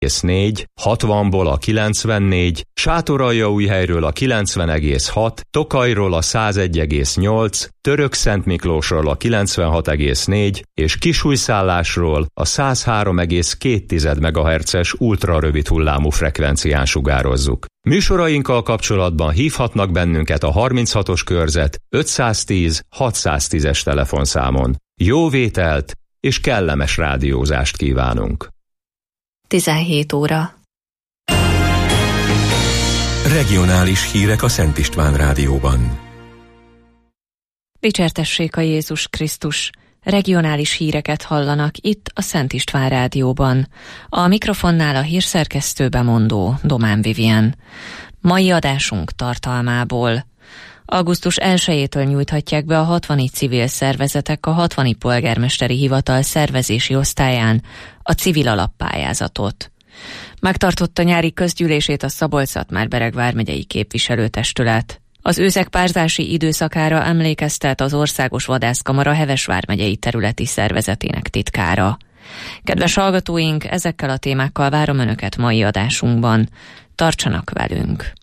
60-ból a 94, Sátoraljaújhelyről a 90,6, Tokajról a 101,8, Törökszentmiklósról a 96,4 és Kisújszállásról a 103,2 MHz-es ultrarövid hullámú frekvencián sugározzuk. Műsorainkkal kapcsolatban hívhatnak bennünket a 36-os körzet 510 610-es telefonszámon. Jó vételt és kellemes rádiózást kívánunk! 17 óra. Regionális hírek a Szent István Rádióban. Dicsértessék a Jézus Krisztus! Regionális híreket hallanak itt a Szent István Rádióban. A mikrofonnál a hírszerkesztő bemondó Domán Vivien. Mai adásunk tartalmából. Augusztus 1-től nyújthatják be a 60-i civil szervezetek a 60-i polgármesteri hivatal szervezési osztályán a civil alappályázatot. Megtartotta nyári közgyűlését a Szabolcs-Szatmár-Bereg vármegyei képviselőtestület. Az őszekpárzási időszakára emlékeztet az Országos Vadászkamara Heves vármegyei területi szervezetének titkára. Kedves hallgatóink, ezekkel a témákkal várom Önöket mai adásunkban. Tartsanak velünk!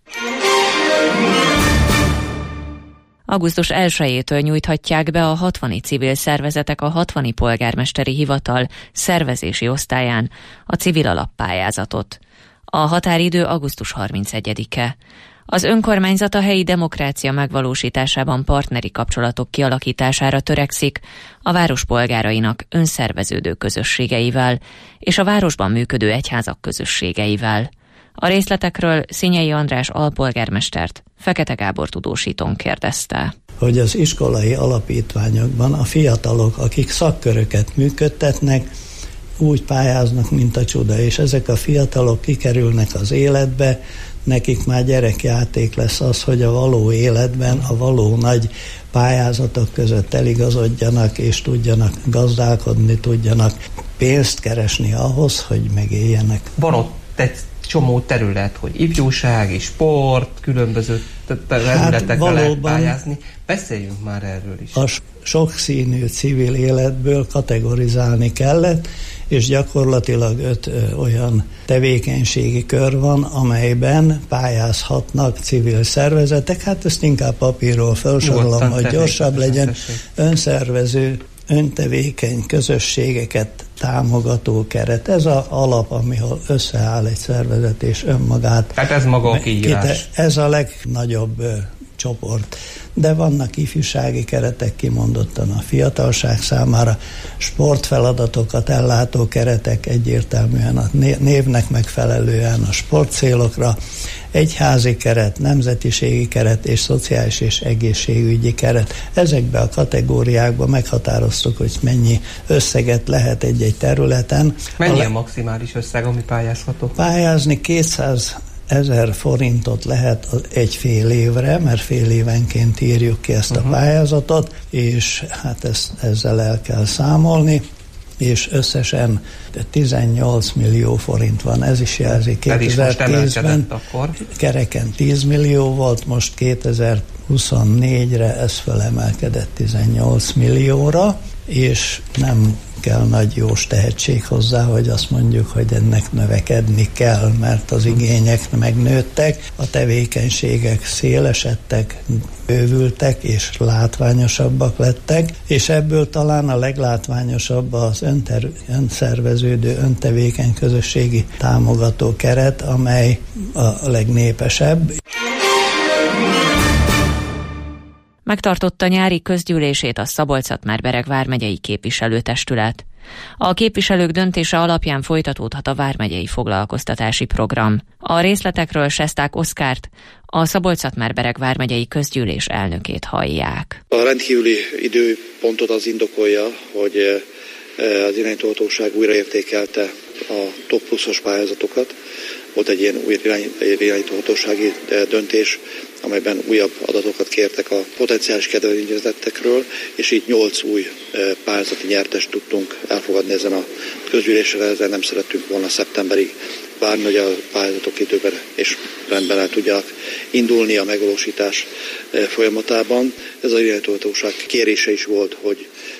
Augusztus 1-től nyújthatják be a 60-i civil szervezetek a 60-i polgármesteri hivatal szervezési osztályán a civil alappályázatot. A határidő augusztus 31-e. Az önkormányzat a helyi demokrácia megvalósításában partneri kapcsolatok kialakítására törekszik a város polgárainak önszerveződő közösségeivel és a városban működő egyházak közösségeivel. A részletekről Szinyei András alpolgármestert Fekete Gábor tudósítón kérdezte. Hogy az iskolai alapítványokban a fiatalok, akik szakköröket működtetnek, úgy pályáznak, mint a csuda, és ezek a fiatalok kikerülnek az életbe, nekik már gyerekjáték lesz az, hogy a való életben a való nagy pályázatok között eligazodjanak, és tudjanak gazdálkodni, tudjanak pénzt keresni ahhoz, hogy megéljenek. Van ott egy csomó terület, hogy ifjúság és sport, különböző területekre lehet pályázni. Beszéljünk már erről is. A sokszínű civil életből kategorizálni kellett, és gyakorlatilag 5 olyan tevékenységi kör van, amelyben pályázhatnak civil szervezetek. Hát ezt inkább papírról felsorolom, hogy gyorsabb legyen. Önszervező, öntevékeny közösségeket támogató keret. Ez az alap, amihol összeáll egy szervezet és önmagát. Tehát ez maga a kiírás. Ez a legnagyobb csoport. De vannak ifjúsági keretek kimondottan a fiatalság számára, sportfeladatokat ellátó keretek egyértelműen a névnek megfelelően a sportcélokra, egyházi keret, nemzetiségi keret és szociális és egészségügyi keret. Ezekben a kategóriákban meghatároztuk, hogy mennyi összeget lehet egy-egy területen. Mennyi a maximális összeg, ami pályázható? Pályázni 200 000 forintot lehet egy fél évre, mert fél évenként írjuk ki ezt a pályázatot, és hát ezzel el kell számolni, és összesen 18 millió forint van. Ez is jelzi 2010-ben kereken 10 millió volt, most 2024-re ez felemelkedett 18 millióra, és nem kell nagy jós tehetség hozzá, hogy azt mondjuk, hogy ennek növekedni kell, mert az igények megnőttek, a tevékenységek szélesedtek, bővültek és látványosabbak lettek, és ebből talán a leglátványosabb az önszerveződő, öntevékeny közösségi támogató keret, amely a legnépesebb. Megtartotta nyári közgyűlését a Szabolcs-Szatmár-Bereg vármegyei képviselőtestület. A képviselők döntése alapján folytatódhat a vármegyei foglalkoztatási program. A részletekről Sesták Oszkárt, a Szabolcs-Szatmár-Bereg vármegyei közgyűlés elnökét hallják. A rendkívüli időpontot az indokolja, hogy az irányítóhatóság újraértékelte a top pluszos pályázatokat. Volt egy ilyen új irányítóhatósági döntés, amelyben újabb adatokat kértek a potenciális kedvezményezettekről, és így 8 új pályázati nyertest tudtunk elfogadni ezen a közgyűlésen. Ezzel nem szerettünk volna szeptemberig várni, hogy a pályázatok időben és rendben el tudjanak indulni a megvalósítás folyamatában. Ez a irányítóhatóság kérése is volt, hogy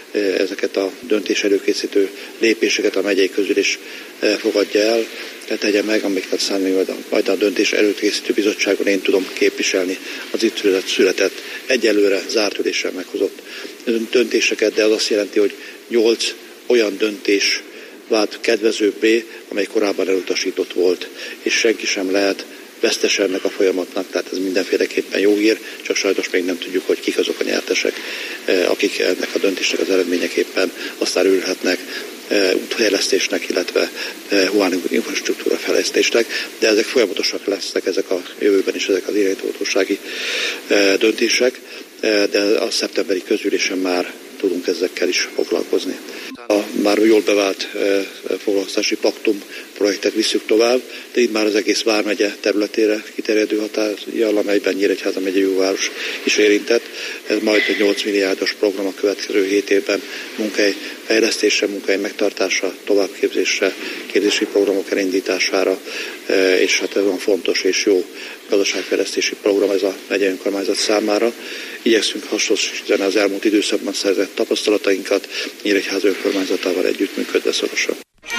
ezeket a döntés előkészítő lépéseket a megyei közülés fogadja el, tegye meg, amiket számít majd a döntés előkészítő bizottságon én tudom képviselni az itt született, egyelőre zárt ülésen meghozott döntéseket, de az azt jelenti, hogy 8 olyan döntés vált kedvezőbbé, amely korábban elutasított volt, és senki sem lehet vesztes ennek a folyamatnak, tehát ez mindenféleképpen jó hír, csak sajnos még nem tudjuk, hogy kik azok a nyertesek, akik ennek a döntésnek az eredményeképpen aztán örülhetnek útfejlesztésnek, illetve humán infrastruktúra fejlesztésnek, de ezek folyamatosak lesznek ezek a jövőben is, ezek az irányítóhatósági döntések, de a szeptemberi közülésen már tudunk ezekkel is foglalkozni. A már jól bevált foglalkoztatási paktum projektet visszük tovább, de itt már az egész vármegye területére kiterjedő határjal, amelyben Nyíregyháza megyei jóváros is érintett. Ez majd egy 8 milliárdos program a következő 7 évben munkahelyfejlesztésre, munkahely megtartásra, továbbképzésre, képzési programok elindítására, és hát ez olyan fontos és jó gazdaságfejlesztési program ez a megyei önkormányzat számára. Igyekszünk hasznosítani az elmúlt időszakban szerzett tapasztalatainkat Nyíregyháza önkormányzatával együttműködve szorosan.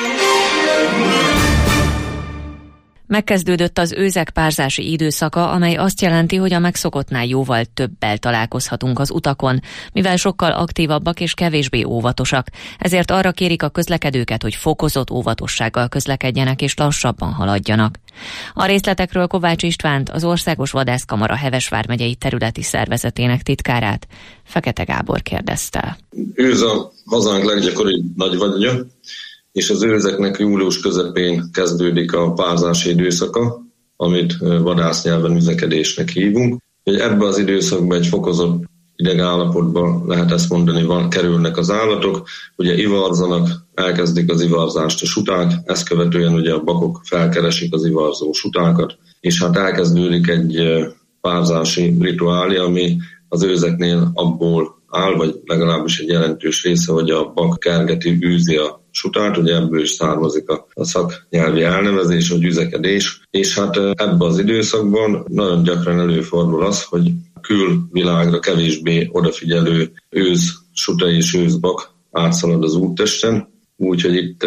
Megkezdődött az őzek párzási időszaka, amely azt jelenti, hogy a megszokottnál jóval többel találkozhatunk az utakon, mivel sokkal aktívabbak és kevésbé óvatosak. Ezért arra kérik a közlekedőket, hogy fokozott óvatossággal közlekedjenek és lassabban haladjanak. A részletekről Kovács Istvánt, az Országos Vadászkamara Heves vármegyei területi szervezetének titkárát, Fekete Gábor kérdezte. Őz a hazánk leggyakoribb nagyvadja, és az őzeknek július közepén kezdődik a párzási időszaka, amit vadásznyelven üzekedésnek hívunk. Ebben az időszakban egy fokozott idegállapotban, lehet ezt mondani, kerülnek az állatok, ugye ivarzanak, elkezdik az ivarzást a suták, ezt követően ugye a bakok felkeresik az ivarzó sutákat, és hát elkezdődik egy párzási rituálé, ami az őzeknél abból áll, vagy legalábbis egy jelentős része, hogy a bak kergeti, űzi a sutát, ugye ebből is származik a szaknyelvi elnevezés, vagy üzekedés, és hát ebben az időszakban nagyon gyakran előfordul az, hogy külvilágra kevésbé odafigyelő őz, suta és őzbak átszalad az úttesten, úgyhogy itt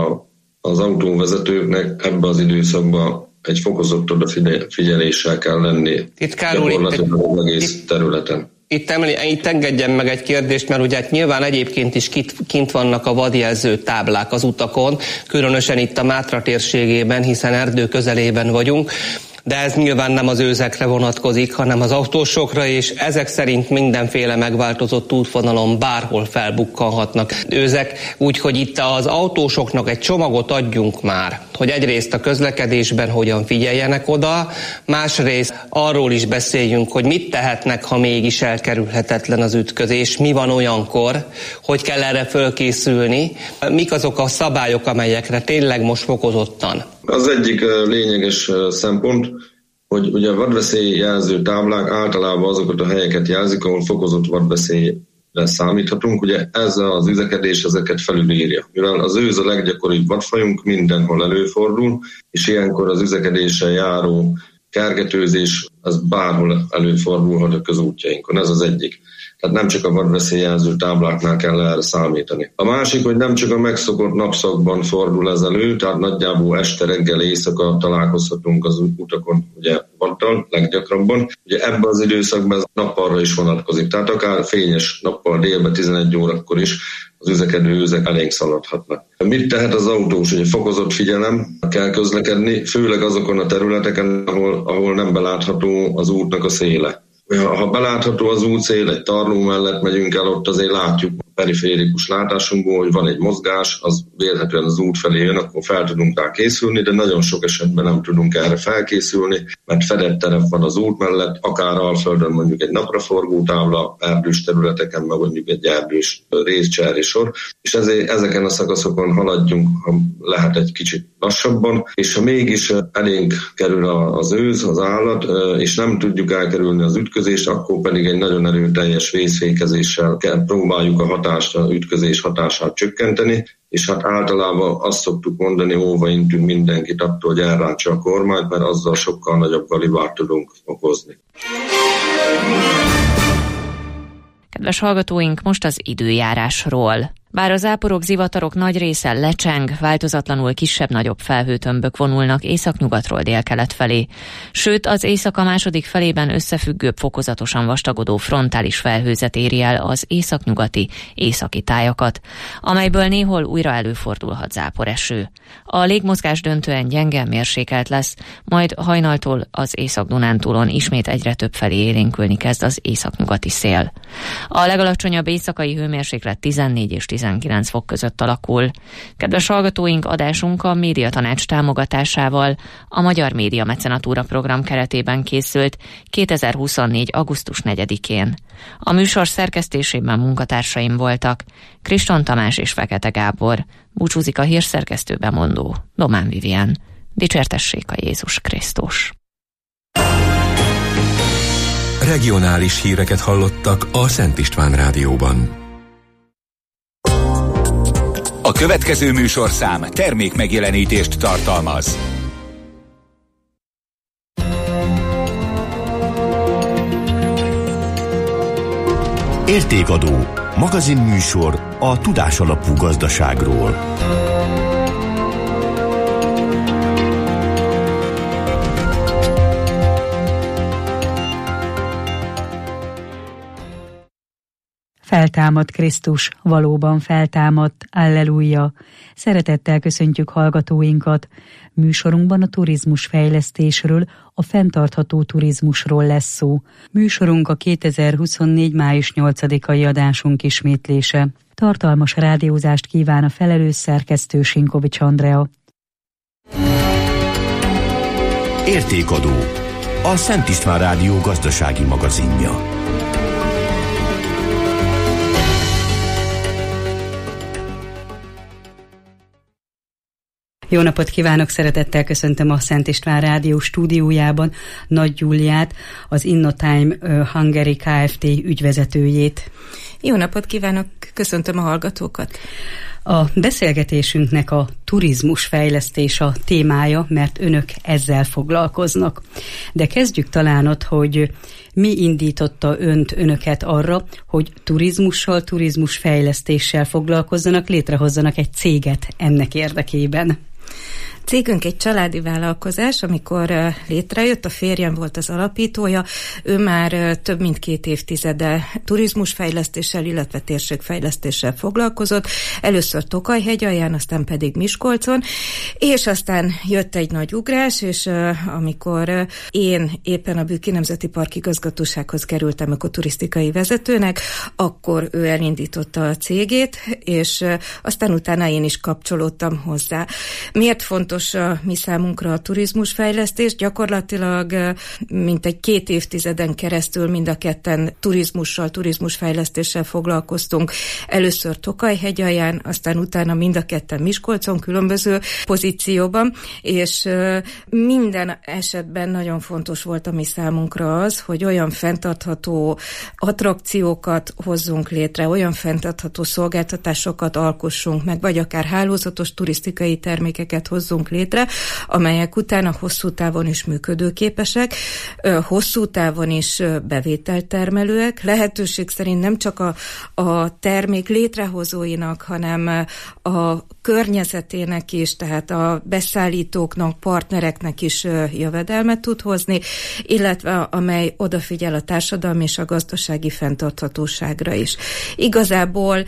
az autóvezetőknek ebben az időszakban egy fokozott odafigyeléssel kell lenni gyakorlatilag az egész területen. Itt engedjen meg egy kérdést, mert ugye nyilván egyébként is kint vannak a vadjelző táblák az utakon, különösen itt a Mátra térségében, hiszen erdő közelében vagyunk, de ez nyilván nem az őzekre vonatkozik, hanem az autósokra, és ezek szerint mindenféle megváltozott útvonalon bárhol felbukkanhatnak őzek, úgyhogy itt az autósoknak egy csomagot adjunk már, hogy egyrészt a közlekedésben hogyan figyeljenek oda, másrészt arról is beszéljünk, hogy mit tehetnek, ha mégis elkerülhetetlen az ütközés, mi van olyankor, hogy kell erre fölkészülni, mik azok a szabályok, amelyekre tényleg most fokozottan. Az egyik lényeges szempont, hogy ugye a vadveszélyjelző táblák általában azokat a helyeket jelzik, ahol fokozott vadveszélyre számíthatunk. Ugye ez az üzekedés ezeket felülírja. Mivel az őz a leggyakoribb vadfajunk, mindenhol előfordul, és ilyenkor az üzekedéssel járó kergetőzés, az bárhol előfordulhat a közútjainkon. Ez az egyik. Tehát nem csak a vadveszélyjelző tábláknál kell erre számítani. A másik, hogy nem csak a megszokott napszakban fordul ez elő, tehát nagyjából este, reggel, éjszaka találkozhatunk az utakon, ugye vaddal leggyakrabban. Ugye ebben az időszakban ez nappalra is vonatkozik, tehát akár fényes nappal délben 11 órakor is az üzekedő őzek elénk szaladhatnak. Mit tehet az autós? Ugye fokozott figyelem kell közlekedni, főleg azokon a területeken, ahol nem belátható az útnak a széle. Ha belátható az útszél, egy tarló mellett megyünk el, ott azért látjuk periférikus látásunkból, hogy van egy mozgás, az vélhetően az út felé jön, akkor fel tudunk rá készülni, de nagyon sok esetben nem tudunk erre felkészülni, mert fedett terep van az út mellett, akár Alföldön mondjuk egy napraforgó tábla, erdős területeken, meg mondjuk egy erdős részcserri sor, és ezért ezeken a szakaszokon haladjunk, ha lehet egy kicsit lassabban, és ha mégis elénk kerül az őz, az állat, és nem tudjuk elkerülni az ütközést, akkor pedig egy nagyon erőteljes vészfékezéssel próbáljuk a ütközés hatását csökkenteni, és hát általában azt szoktuk mondani, óva intünk mindenkit attól, hogy elrántsa a kormányt, mert azzal sokkal nagyobb galibát tudunk okozni. Kedves hallgatóink, most az időjárásról. Bár a záporok, zivatarok nagy része lecseng, változatlanul kisebb-nagyobb felhőtömbök vonulnak északnyugatról délkelet felé. Sőt, az éjszaka második felében összefüggőbb, fokozatosan vastagodó frontális felhőzet éri el az északnyugati, északi tájakat, amelyből néhol újra előfordulhat záporeső. A légmozgás döntően gyenge, mérsékelt lesz, majd hajnaltól az Észak-Dunántúlon ismét egyre több felé élénkülni kezd az északnyugati szél. A legalacsonyabb éjszakai hőmérséklet 14 és 19 fok között alakul. Kedves hallgatóink, adásunk a Médiatanács támogatásával a Magyar Média Mecenatúra program keretében készült 2024. augusztus 4-én. A műsor szerkesztésében munkatársaim voltak Kriston Tamás és Fekete Gábor. Búcsúzik a hírszerkesztő bemondó Domán Vivien. Dicsértessék a Jézus Krisztus! Regionális híreket hallottak a Szent István Rádióban. A következő műsorszám termék megjelenítést tartalmaz. Értékadó, magazinműsor a tudásalapú gazdaságról. Feltámadt Krisztus, valóban feltámadt, alleluja! Szeretettel köszöntjük hallgatóinkat. Műsorunkban a turizmus fejlesztésről, a fenntartható turizmusról lesz szó. Műsorunk a 2024. május 8-ai adásunk ismétlése. Tartalmas rádiózást kíván a felelős szerkesztő Sinkovics Andrea. Értékadó, a Szent István Rádió gazdasági magazinja. Jó napot kívánok, szeretettel köszöntöm a Szent István Rádió stúdiójában Nagy Júliát, az InnoTime Hungary Kft. Ügyvezetőjét. Jó napot kívánok, köszöntöm a hallgatókat. A beszélgetésünknek a turizmus fejlesztés a témája, mert önök ezzel foglalkoznak. De kezdjük talán ott, hogy mi indította önöket arra, hogy turizmussal, turizmusfejlesztéssel foglalkozzanak, létrehozzanak egy céget ennek érdekében. Cégünk egy családi vállalkozás, amikor létrejött, a férjem volt az alapítója, ő már több mint 2 évtizede turizmusfejlesztéssel, illetve térségfejlesztéssel foglalkozott. Először Tokaj-hegyalján, aztán pedig Miskolcon, és aztán jött egy nagy ugrás, és amikor én éppen a Bükki Nemzeti Park igazgatósághoz kerültem ökoturisztikai vezetőnek, akkor ő elindította a cégét, és aztán utána én is kapcsolódtam hozzá. Miért fontos a mi számunkra a turizmusfejlesztés? Gyakorlatilag mintegy 2 évtizeden keresztül mind a ketten turizmussal, turizmusfejlesztéssel foglalkoztunk. Először Tokaj-hegyalján, aztán utána mind a ketten Miskolcon különböző pozícióban, és minden esetben nagyon fontos volt a mi számunkra az, hogy olyan fenntartható attrakciókat hozzunk létre, olyan fenntartható szolgáltatásokat alkossunk meg, vagy akár hálózatos turisztikai termékeket hozzunk létre, amelyek utána hosszú távon is működőképesek, hosszú távon is bevételtermelőek, lehetőség szerint nem csak a termék létrehozóinak, hanem a környezetének is, tehát a beszállítóknak, partnereknek is jövedelmet tud hozni, illetve amely odafigyel a társadalmi és a gazdasági fenntarthatóságra is. Igazából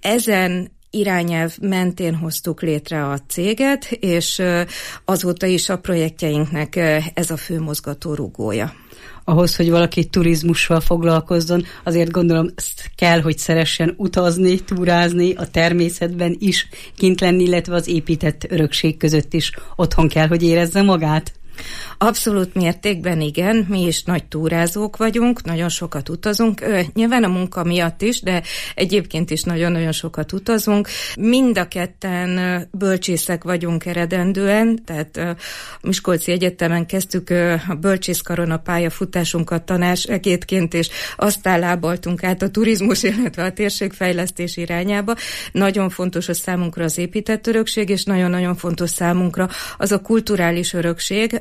ezen irányelv mentén hoztuk létre a céget, és azóta is a projektjeinknek ez a fő mozgatórugója. Ahhoz, hogy valaki turizmussal foglalkozzon, azért gondolom kell, hogy szeressen utazni, túrázni, a természetben is kint lenni, illetve az épített örökség között is otthon kell, hogy érezze magát. Abszolút mértékben igen, mi is nagy túrázók vagyunk, nagyon sokat utazunk, nyilván a munka miatt is, de egyébként is nagyon-nagyon sokat utazunk. Mind a ketten bölcsészek vagyunk eredendően, tehát a Miskolci Egyetemen kezdtük a bölcsészkaron a pályafutásunkat tanársegédként, és aztán lábaltunk át a turizmus, illetve a térségfejlesztés irányába. Nagyon fontos a számunkra az épített örökség, és nagyon-nagyon fontos számunkra az a kulturális örökség,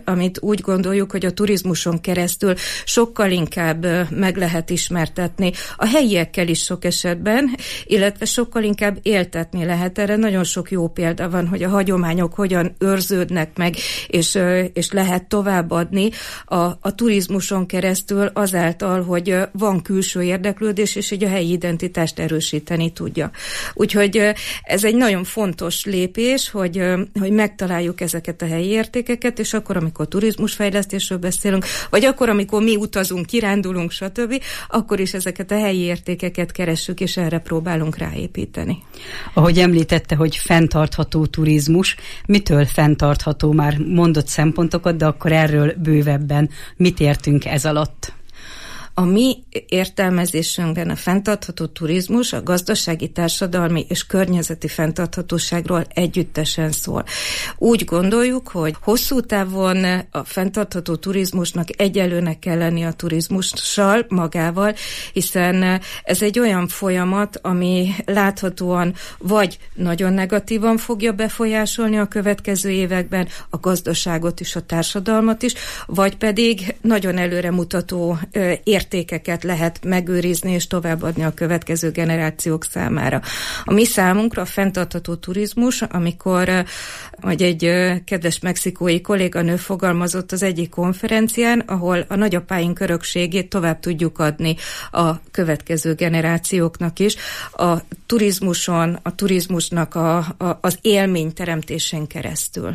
amit úgy gondoljuk, hogy a turizmuson keresztül sokkal inkább meg lehet ismertetni a helyiekkel is sok esetben, illetve sokkal inkább éltetni lehet. Erre nagyon sok jó példa van, hogy a hagyományok hogyan őrződnek meg, és lehet továbbadni a turizmuson keresztül azáltal, hogy van külső érdeklődés, és így a helyi identitást erősíteni tudja. Úgyhogy ez egy nagyon fontos lépés, hogy megtaláljuk ezeket a helyi értékeket, és akkor, amikor turizmusfejlesztésről beszélünk, vagy akkor, amikor mi utazunk, kirándulunk, stb., akkor is ezeket a helyi értékeket keressük, és erre próbálunk ráépíteni. Ahogy említette, hogy fenntartható turizmus, mitől fenntartható? Már mondott szempontokat, de akkor erről bővebben mit értünk ez alatt? A mi értelmezésünkben a fenntartható turizmus a gazdasági, társadalmi és környezeti fenntarthatóságról együttesen szól. Úgy gondoljuk, hogy hosszú távon a fenntartható turizmusnak egyenlőnek kell lenni a turizmussal magával, hiszen ez egy olyan folyamat, ami láthatóan vagy nagyon negatívan fogja befolyásolni a következő években a gazdaságot és a társadalmat is, vagy pedig nagyon előremutató értékeket lehet megőrizni és továbbadni a következő generációk számára. A mi számunkra a fenntartható turizmus, amikor vagy egy kedves mexikói kolléganő fogalmazott az egyik konferencián, ahol a nagyapáink örökségét tovább tudjuk adni a következő generációknak is. A turizmuson, a turizmusnak az élményteremtésen keresztül.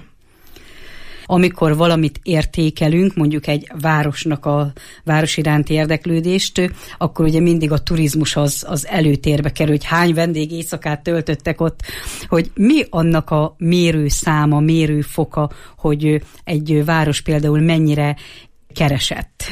Amikor valamit értékelünk, mondjuk egy városnak a város iránti érdeklődést, akkor ugye mindig a turizmus az előtérbe kerül, hogy hány vendégéjszakát töltöttek ott, hogy mi annak a mérőszáma, mérőfoka, hogy egy város például mennyire keresett.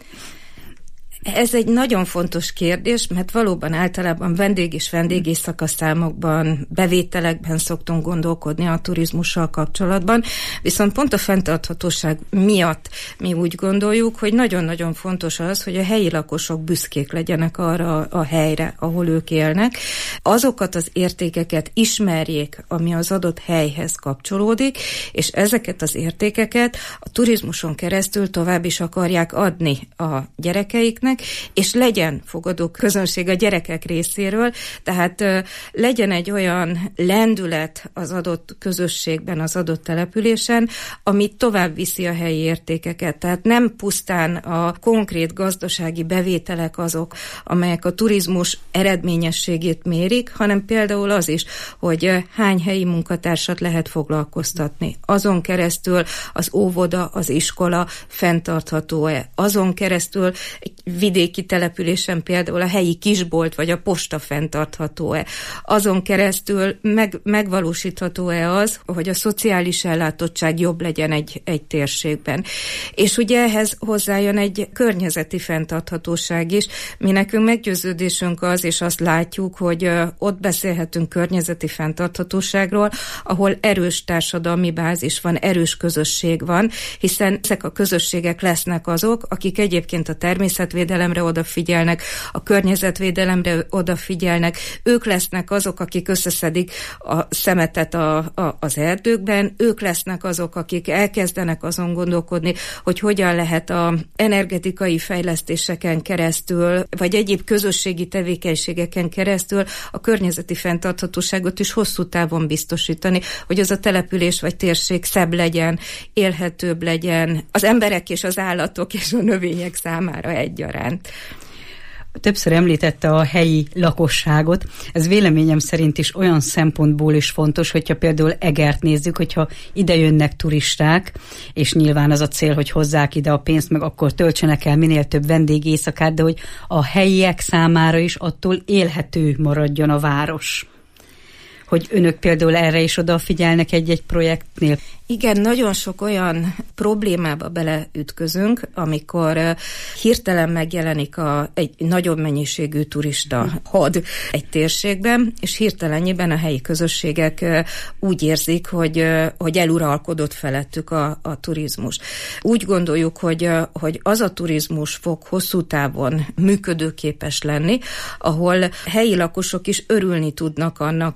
Ez egy nagyon fontos kérdés, mert valóban általában vendég és vendégéjszaka számokban, bevételekben szoktunk gondolkodni a turizmussal kapcsolatban, viszont pont a fenntarthatóság miatt mi úgy gondoljuk, hogy nagyon-nagyon fontos az, hogy a helyi lakosok büszkék legyenek arra a helyre, ahol ők élnek. Azokat az értékeket ismerjék, ami az adott helyhez kapcsolódik, és ezeket az értékeket a turizmuson keresztül tovább is akarják adni a gyerekeiknek, és legyen fogadó közönség a gyerekek részéről, tehát legyen egy olyan lendület az adott közösségben, az adott településen, ami tovább viszi a helyi értékeket. Tehát nem pusztán a konkrét gazdasági bevételek azok, amelyek a turizmus eredményességét mérik, hanem például az is, hogy hány helyi munkatársat lehet foglalkoztatni. Azon keresztül az óvoda, az iskola fenntartható-e? Azon keresztül vidéki településen például a helyi kisbolt vagy a posta fenntartható-e? Azon keresztül megvalósítható-e az, hogy a szociális ellátottság jobb legyen egy térségben? És ugye ehhez hozzájön egy környezeti fenntarthatóság is. Mi nekünk meggyőződésünk az, és azt látjuk, hogy ott beszélhetünk környezeti fenntarthatóságról, ahol erős társadalmi bázis van, erős közösség van, hiszen ezek a közösségek lesznek azok, akik egyébként a természetvédelemre odafigyelnek, a környezetvédelemre odafigyelnek, ők lesznek azok, akik összeszedik a szemetet az erdőkben, ők lesznek azok, akik elkezdenek azon gondolkodni, hogy hogyan lehet a energetikai fejlesztéseken keresztül, vagy egyéb közösségi tevékenységeken keresztül a környezeti fenntarthatóságot is hosszú távon biztosítani, hogy az a település vagy térség szebb legyen, élhetőbb legyen az emberek és az állatok és a növények számára egyaránt. Többször említette a helyi lakosságot. Ez véleményem szerint is olyan szempontból is fontos, hogyha például Egert nézzük, hogyha ide jönnek turisták, és nyilván az a cél, hogy hozzák ide a pénzt, meg akkor töltsenek el minél több vendégéjszakát, de hogy a helyiek számára is attól élhető maradjon a város. Hogy önök például erre is odafigyelnek egy-egy projektnél? Igen, nagyon sok olyan problémába beleütközünk, amikor hirtelen megjelenik egy nagyobb mennyiségű turista had egy térségben, és hirtelenjében a helyi közösségek úgy érzik, hogy eluralkodott felettük a turizmus. Úgy gondoljuk, hogy az a turizmus fog hosszú távon működőképes lenni, ahol helyi lakosok is örülni tudnak annak, hogy a turizmus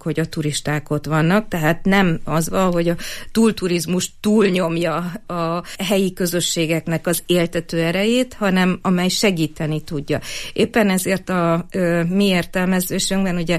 turisták ott vannak, tehát nem az van, hogy a túlturizmus túlnyomja a helyi közösségeknek az éltető erejét, hanem amely segíteni tudja. Éppen ezért a mi értelmezésünkben ugye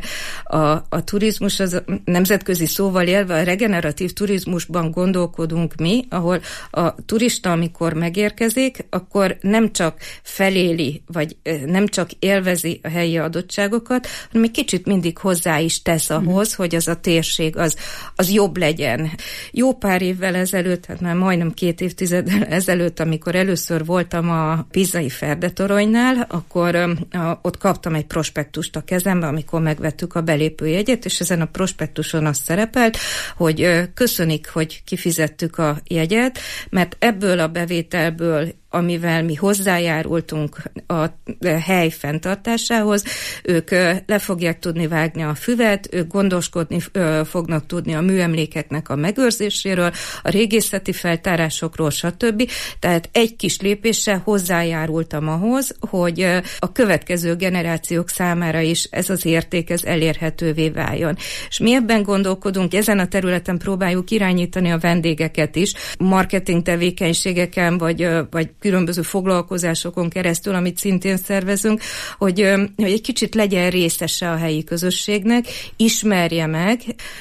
a turizmus az nemzetközi szóval élve a regeneratív turizmusban gondolkodunk mi, ahol a turista, amikor megérkezik, akkor nem csak feléli, vagy nem csak élvezi a helyi adottságokat, hanem egy kicsit mindig hozzá is tesz ahhoz, hogy az a térség az jobb legyen. Jó pár évvel ezelőtt, hát már majdnem 2 évtizeddel ezelőtt, amikor először voltam a Pisai Ferdetoronynál, akkor ott kaptam egy prospektust a kezembe, amikor megvettük a belépőjegyet, és ezen a prospektuson az szerepelt, hogy köszönik, hogy kifizettük a jegyet, mert ebből a bevételből, amivel mi hozzájárultunk a hely fenntartásához, ők le fogják tudni vágni a füvet, ők gondoskodni fognak tudni a műemlékeknek a megőrzéséről, a régészeti feltárásokról, stb. Tehát egy kis lépéssel hozzájárultam ahhoz, hogy a következő generációk számára is ez az érték, ez elérhetővé váljon. És mi ebben gondolkodunk, ezen a területen próbáljuk irányítani a vendégeket is, marketing tevékenységeken, vagy különböző foglalkozásokon keresztül, amit szintén szervezünk, hogy egy kicsit legyen részese a helyi közösségnek, ismerje meg,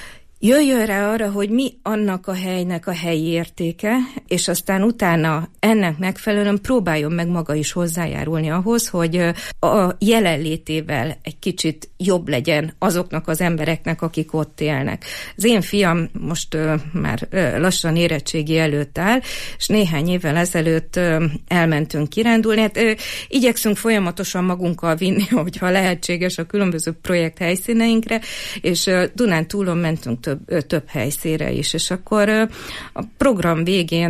jöjjön rá arra, hogy mi annak a helynek a helyi értéke, és aztán utána ennek megfelelően próbáljon meg maga is hozzájárulni ahhoz, hogy a jelenlétével egy kicsit jobb legyen azoknak az embereknek, akik ott élnek. Az én fiam most már lassan érettségi előtt áll, és néhány évvel ezelőtt elmentünk kirándulni. Hát igyekszünk folyamatosan magunkkal vinni, hogyha lehetséges, a különböző projekt helyszíneinkre, és Dunántúlon mentünk több helyszínre is, és akkor a program végén,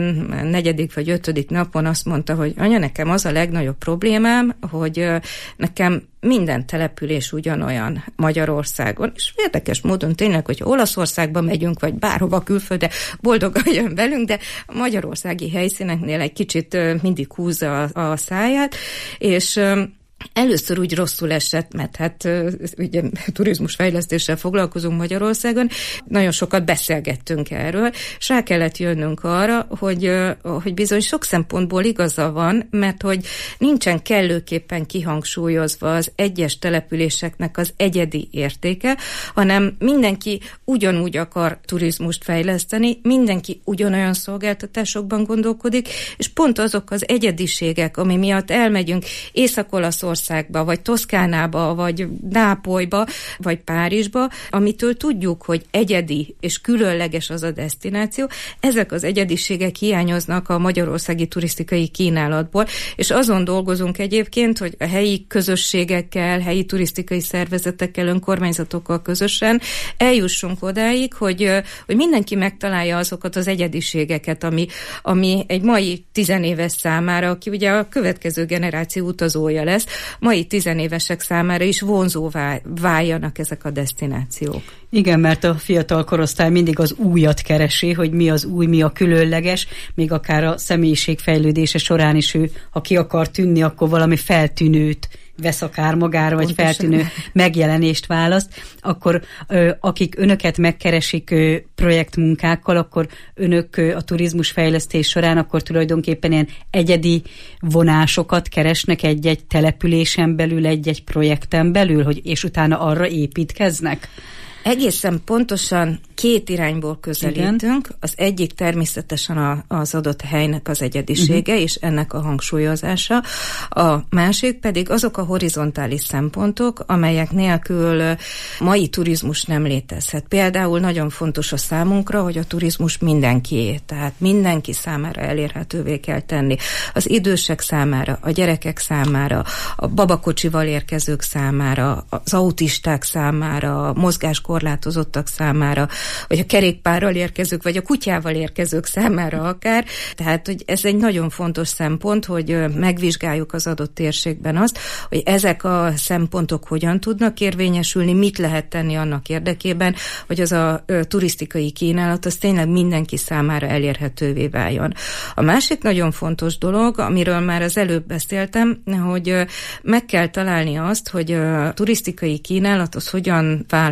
4. vagy 5. napon azt mondta, hogy anya, nekem az a legnagyobb problémám, hogy nekem minden település ugyanolyan Magyarországon, és érdekes módon tényleg, hogy Olaszországba megyünk, vagy bárhova külföldre, boldogan jön velünk, de a magyarországi helyszíneknél egy kicsit mindig húzza a száját, és először úgy rosszul esett, mert hát ugye turizmusfejlesztéssel foglalkozunk Magyarországon, nagyon sokat beszélgettünk erről, és rá kellett jönnünk arra, hogy bizony sok szempontból igaza van, mert hogy nincsen kellőképpen kihangsúlyozva az egyes településeknek az egyedi értéke, hanem mindenki ugyanúgy akar turizmust fejleszteni, mindenki ugyanolyan szolgáltatásokban gondolkodik, és pont azok az egyediségek, ami miatt elmegyünk Észak-Olaszországba, vagy Toszkánába, vagy Nápolyba, vagy Párizsba, amitől tudjuk, hogy egyedi és különleges az a desztináció, ezek az egyediségek hiányoznak a magyarországi turisztikai kínálatból, és azon dolgozunk egyébként, hogy a helyi közösségekkel, helyi turisztikai szervezetekkel, önkormányzatokkal közösen eljussunk odáig, hogy mindenki megtalálja azokat az egyediségeket, ami egy mai 10 éves számára, aki ugye a következő generáció utazója lesz, mai 10 évesek számára is vonzóvá váljanak ezek a desztinációk. Igen, mert a fiatal korosztály mindig az újat keresi, hogy mi az új, mi a különleges, még akár a személyiség fejlődése során is ő, ha ki akar tűnni, akkor valami feltűnőt vesz akár magára, vagy feltűnő megjelenést választ, akkor akik önöket megkeresik projektmunkákkal, akkor önök a turizmusfejlesztés során akkor tulajdonképpen ilyen egyedi vonásokat keresnek egy-egy településen belül, egy-egy projekten belül, és utána arra építkeznek? Egészen pontosan 2 irányból közelítünk. Igen. Az egyik természetesen az adott helynek az egyedisége, és ennek a hangsúlyozása. A másik pedig azok a horizontális szempontok, amelyek nélkül mai turizmus nem létezhet. Például nagyon fontos a számunkra, hogy a turizmus mindenkié, tehát mindenki számára elérhetővé kell tenni. Az idősek számára, a gyerekek számára, a babakocsival érkezők számára, az autisták számára, a mozgáskorlátozottak számára, vagy a kerékpárral érkezők, vagy a kutyával érkezők számára akár. Tehát, hogy ez egy nagyon fontos szempont, hogy megvizsgáljuk az adott térségben azt, hogy ezek a szempontok hogyan tudnak érvényesülni, mit lehet tenni annak érdekében, hogy az a turisztikai kínálat az tényleg mindenki számára elérhetővé váljon. A másik nagyon fontos dolog, amiről már az előbb beszéltem, hogy meg kell találni azt, hogy a turisztikai kínálat az hogyan válhat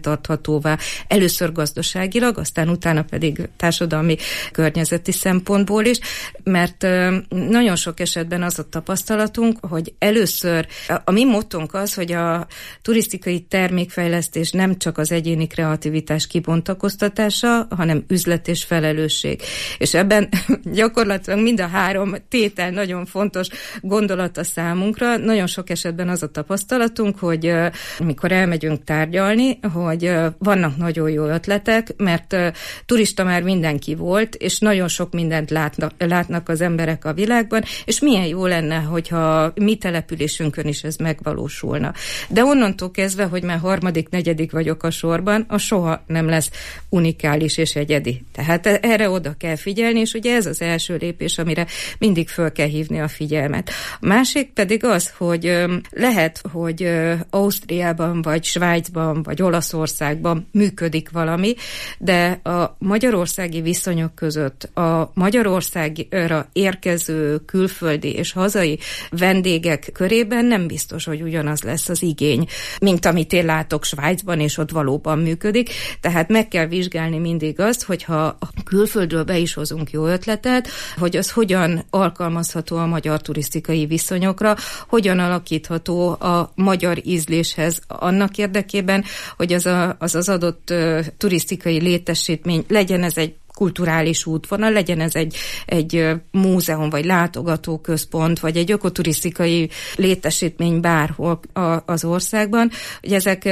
fenntarthatóvá, először gazdaságilag, aztán utána pedig társadalmi, környezeti szempontból is, mert nagyon sok esetben az a tapasztalatunk, hogy először a mi mottónk az, hogy a turisztikai termékfejlesztés nem csak az egyéni kreativitás kibontakoztatása, hanem üzlet és felelősség. És ebben gyakorlatilag mind a 3 tétel nagyon fontos gondolata számunkra. Nagyon sok esetben az a tapasztalatunk, hogy mikor elmegyünk tárgyalni, hogy vannak nagyon jó ötletek, mert turista már mindenki volt, és nagyon sok mindent látnak az emberek a világban, és milyen jó lenne, hogyha mi településünkön is ez megvalósulna. De onnantól kezdve, hogy már 3., 4. vagyok a sorban, az soha nem lesz unikális és egyedi. Tehát erre oda kell figyelni, és ugye ez az első lépés, amire mindig föl kell hívni a figyelmet. A másik pedig az, hogy lehet, hogy Ausztriában, vagy Svájcban, vagy Olaszországban működik valami, de a magyarországi viszonyok között a Magyarországra érkező külföldi és hazai vendégek körében nem biztos, hogy ugyanaz lesz az igény, mint amit én látok Svájcban, és ott valóban működik. Tehát meg kell vizsgálni mindig azt, hogyha a külföldről be is hozunk jó ötletet, hogy az hogyan alkalmazható a magyar turisztikai viszonyokra, hogyan alakítható a magyar ízléshez annak érdekében, hogy az adott turisztikai létesítmény legyen ez egy kulturális útvonal, legyen ez egy múzeum, vagy látogatóközpont, vagy egy ökoturisztikai létesítmény bárhol az országban, hogy ezek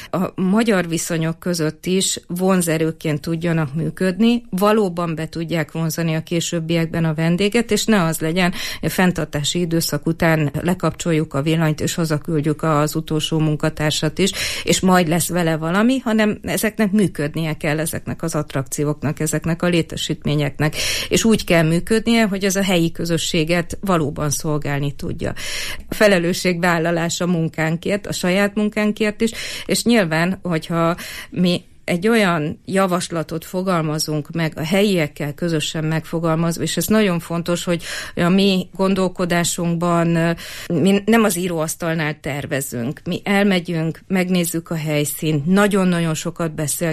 a magyar viszonyok között is vonzerőként tudjanak működni, valóban be tudják vonzani a későbbiekben a vendéget, és ne az legyen, a fenntartási időszak után lekapcsoljuk a villanyt, és hazaküldjük az utolsó munkatársat is, és majd lesz vele valami, hanem ezeknek működnie kell, ezeknek az attrakcióknak, ezeknek a létesítményeknek, és úgy kell működnie, hogy az a helyi közösséget valóban szolgálni tudja. A felelősségvállalás a munkánkért, a saját munkánkért is, és nyilván, hogyha mi egy olyan javaslatot fogalmazunk meg, a helyiekkel közösen megfogalmazva, és ez nagyon fontos, hogy a mi gondolkodásunkban mi nem az íróasztalnál tervezünk. Mi elmegyünk, megnézzük a helyszínt, nagyon-nagyon sokat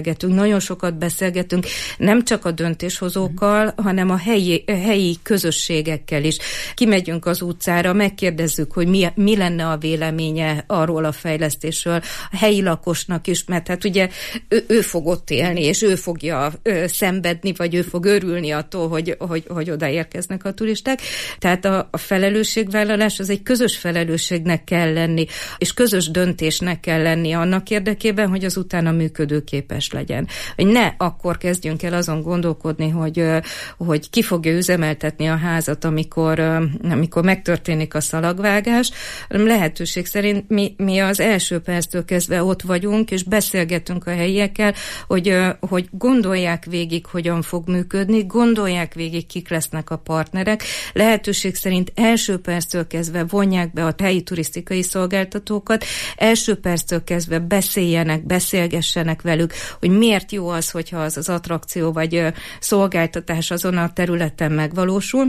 beszélgetünk, nem csak a döntéshozókkal, hanem a helyi közösségekkel is. Kimegyünk az utcára, megkérdezzük, hogy mi lenne a véleménye arról a fejlesztésről, a helyi lakosnak is, mert hát ugye ő fog ott élni, és ő fogja szenvedni, vagy ő fog örülni attól, hogy oda érkeznek a turisták. Tehát a felelősségvállalás az egy közös felelősségnek kell lenni, és közös döntésnek kell lenni annak érdekében, hogy az utána működőképes legyen. Hogy ne akkor kezdjünk el azon gondolkodni, hogy ki fogja üzemeltetni a házat, amikor megtörténik a szalagvágás, hanem lehetőség szerint mi az első perctől kezdve ott vagyunk, és beszélgetünk a helyiekkel, hogy gondolják végig, hogyan fog működni, gondolják végig, kik lesznek a partnerek, lehetőség szerint első perctől kezdve vonják be a helyi turisztikai szolgáltatókat, első perctől kezdve beszélgessenek velük, hogy miért jó az, hogyha az attrakció vagy szolgáltatás azon a területen megvalósul,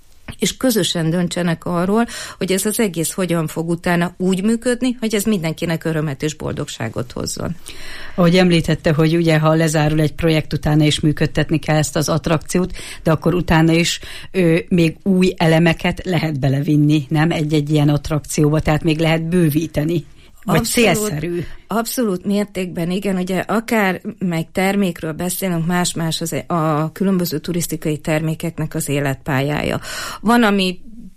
és közösen döntsenek arról, hogy ez az egész hogyan fog utána úgy működni, hogy ez mindenkinek örömet és boldogságot hozzon. Ahogy említette, hogy ugye, ha lezárul egy projekt, utána is működtetni kell ezt az attrakciót, de akkor utána is még új elemeket lehet belevinni, nem? Egy ilyen attrakcióba, tehát még lehet bővíteni. Vagy célszerű. Abszolút mértékben, igen, ugye akár meg termékről beszélünk, más-más a különböző turisztikai termékeknek az életpályája. Van, ami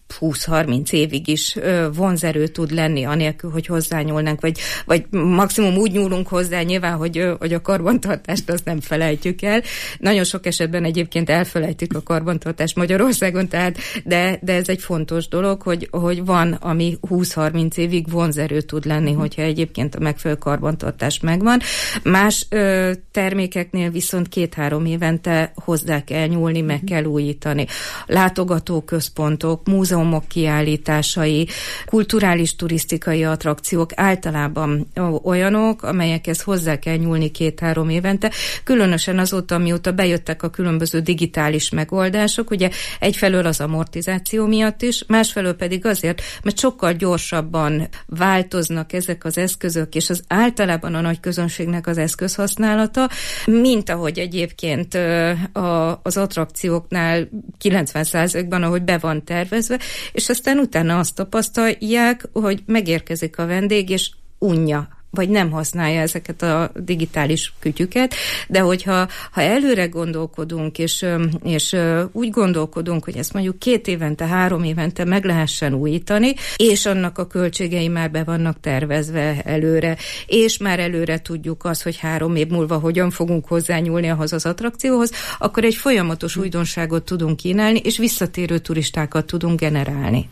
20-30 évig is vonzerő tud lenni, anélkül, hogy hozzányúlnánk, vagy maximum úgy nyúlunk hozzá nyilván, hogy a karbantartást azt nem felejtjük el. Nagyon sok esetben egyébként elfelejtjük a karbantartást Magyarországon, tehát, de ez egy fontos dolog, hogy van, ami 20-30 évig vonzerő tud lenni, hogyha egyébként a megfelelő karbantartás megvan. Más termékeknél viszont 2-3 évente hozzá kell nyúlni, meg kell újítani. Látogatóközpontok, múzeum múzeumok kiállításai, kulturális turisztikai attrakciók általában olyanok, amelyekhez hozzá kell nyúlni 2-3 évente, különösen azóta, mióta bejöttek a különböző digitális megoldások, ugye egyfelől az amortizáció miatt is, másfelől pedig azért, mert sokkal gyorsabban változnak ezek az eszközök, és az általában a nagy közönségnek az eszközhasználata, mint ahogy egyébként az attrakcióknál 90%-ban, ahogy be van tervezve, és aztán utána azt tapasztalják, hogy megérkezik a vendég, és unja, vagy nem használja ezeket a digitális kütyüket, de hogyha előre gondolkodunk, és úgy gondolkodunk, hogy ezt mondjuk 2 évente, 3 évente meg lehessen újítani, és annak a költségei már be vannak tervezve előre, és már előre tudjuk azt, hogy 3 év múlva hogyan fogunk hozzányúlni ahhoz az attrakcióhoz, akkor egy folyamatos újdonságot tudunk kínálni, és visszatérő turistákat tudunk generálni.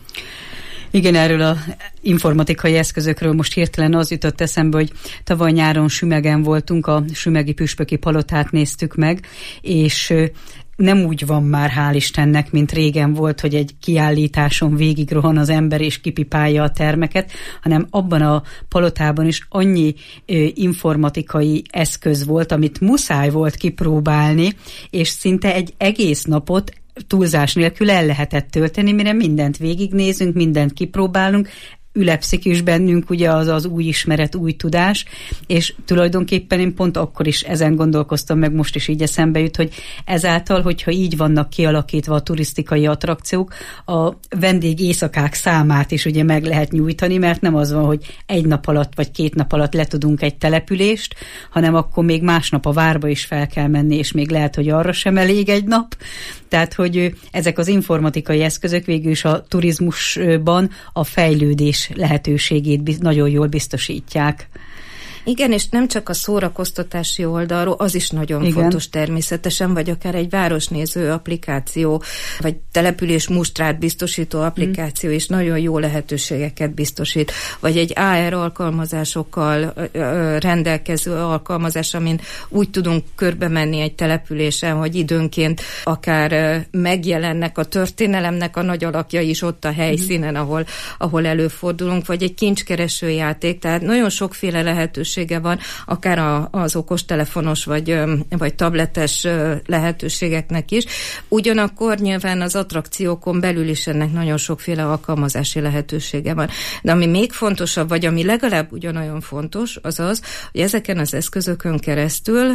Igen, erről az informatikai eszközökről most hirtelen az jutott eszembe, hogy tavaly nyáron Sümegen voltunk, a sümegi püspöki palotát néztük meg, és nem úgy van már, hál' Istennek, mint régen volt, hogy egy kiállításon végig rohan az ember és kipipálja a termeket, hanem abban a palotában is annyi informatikai eszköz volt, amit muszáj volt kipróbálni, és szinte egy egész napot túlzás nélkül el lehetett tölteni, mire mindent végignézünk, mindent kipróbálunk, ülepszik is bennünk ugye az új ismeret, új tudás, és tulajdonképpen én pont akkor is ezen gondolkoztam, meg most is így eszembe jut, hogy ezáltal, hogyha így vannak kialakítva a turisztikai attrakciók, a vendég éjszakák számát is ugye meg lehet nyújtani, mert nem az van, hogy 1 nap alatt vagy 2 nap alatt letudunk egy települést, hanem akkor még másnap a várba is fel kell menni, és még lehet, hogy arra sem elég 1 nap. Tehát, hogy ezek az informatikai eszközök végül is a turizmusban a fejlődés lehetőségét nagyon jól biztosítják. Igen, és nem csak a szórakoztatási oldalról, az is nagyon fontos természetesen, vagy akár egy városnéző applikáció, vagy település mustrát biztosító applikáció is nagyon jó lehetőségeket biztosít, vagy egy AR alkalmazásokkal rendelkező alkalmazás, amin úgy tudunk körbe menni egy településen, hogy időnként akár megjelennek a történelemnek a nagy alakjai is ott a helyszínen, ahol előfordulunk, vagy egy kincskereső játék, tehát nagyon sokféle lehetőség van, akár az okostelefonos vagy tabletes lehetőségeknek is. Ugyanakkor nyilván az attrakciókon belül is ennek nagyon sokféle alkalmazási lehetősége van. De ami még fontosabb, vagy ami legalább ugyanolyan fontos, az az, hogy ezeken az eszközökön keresztül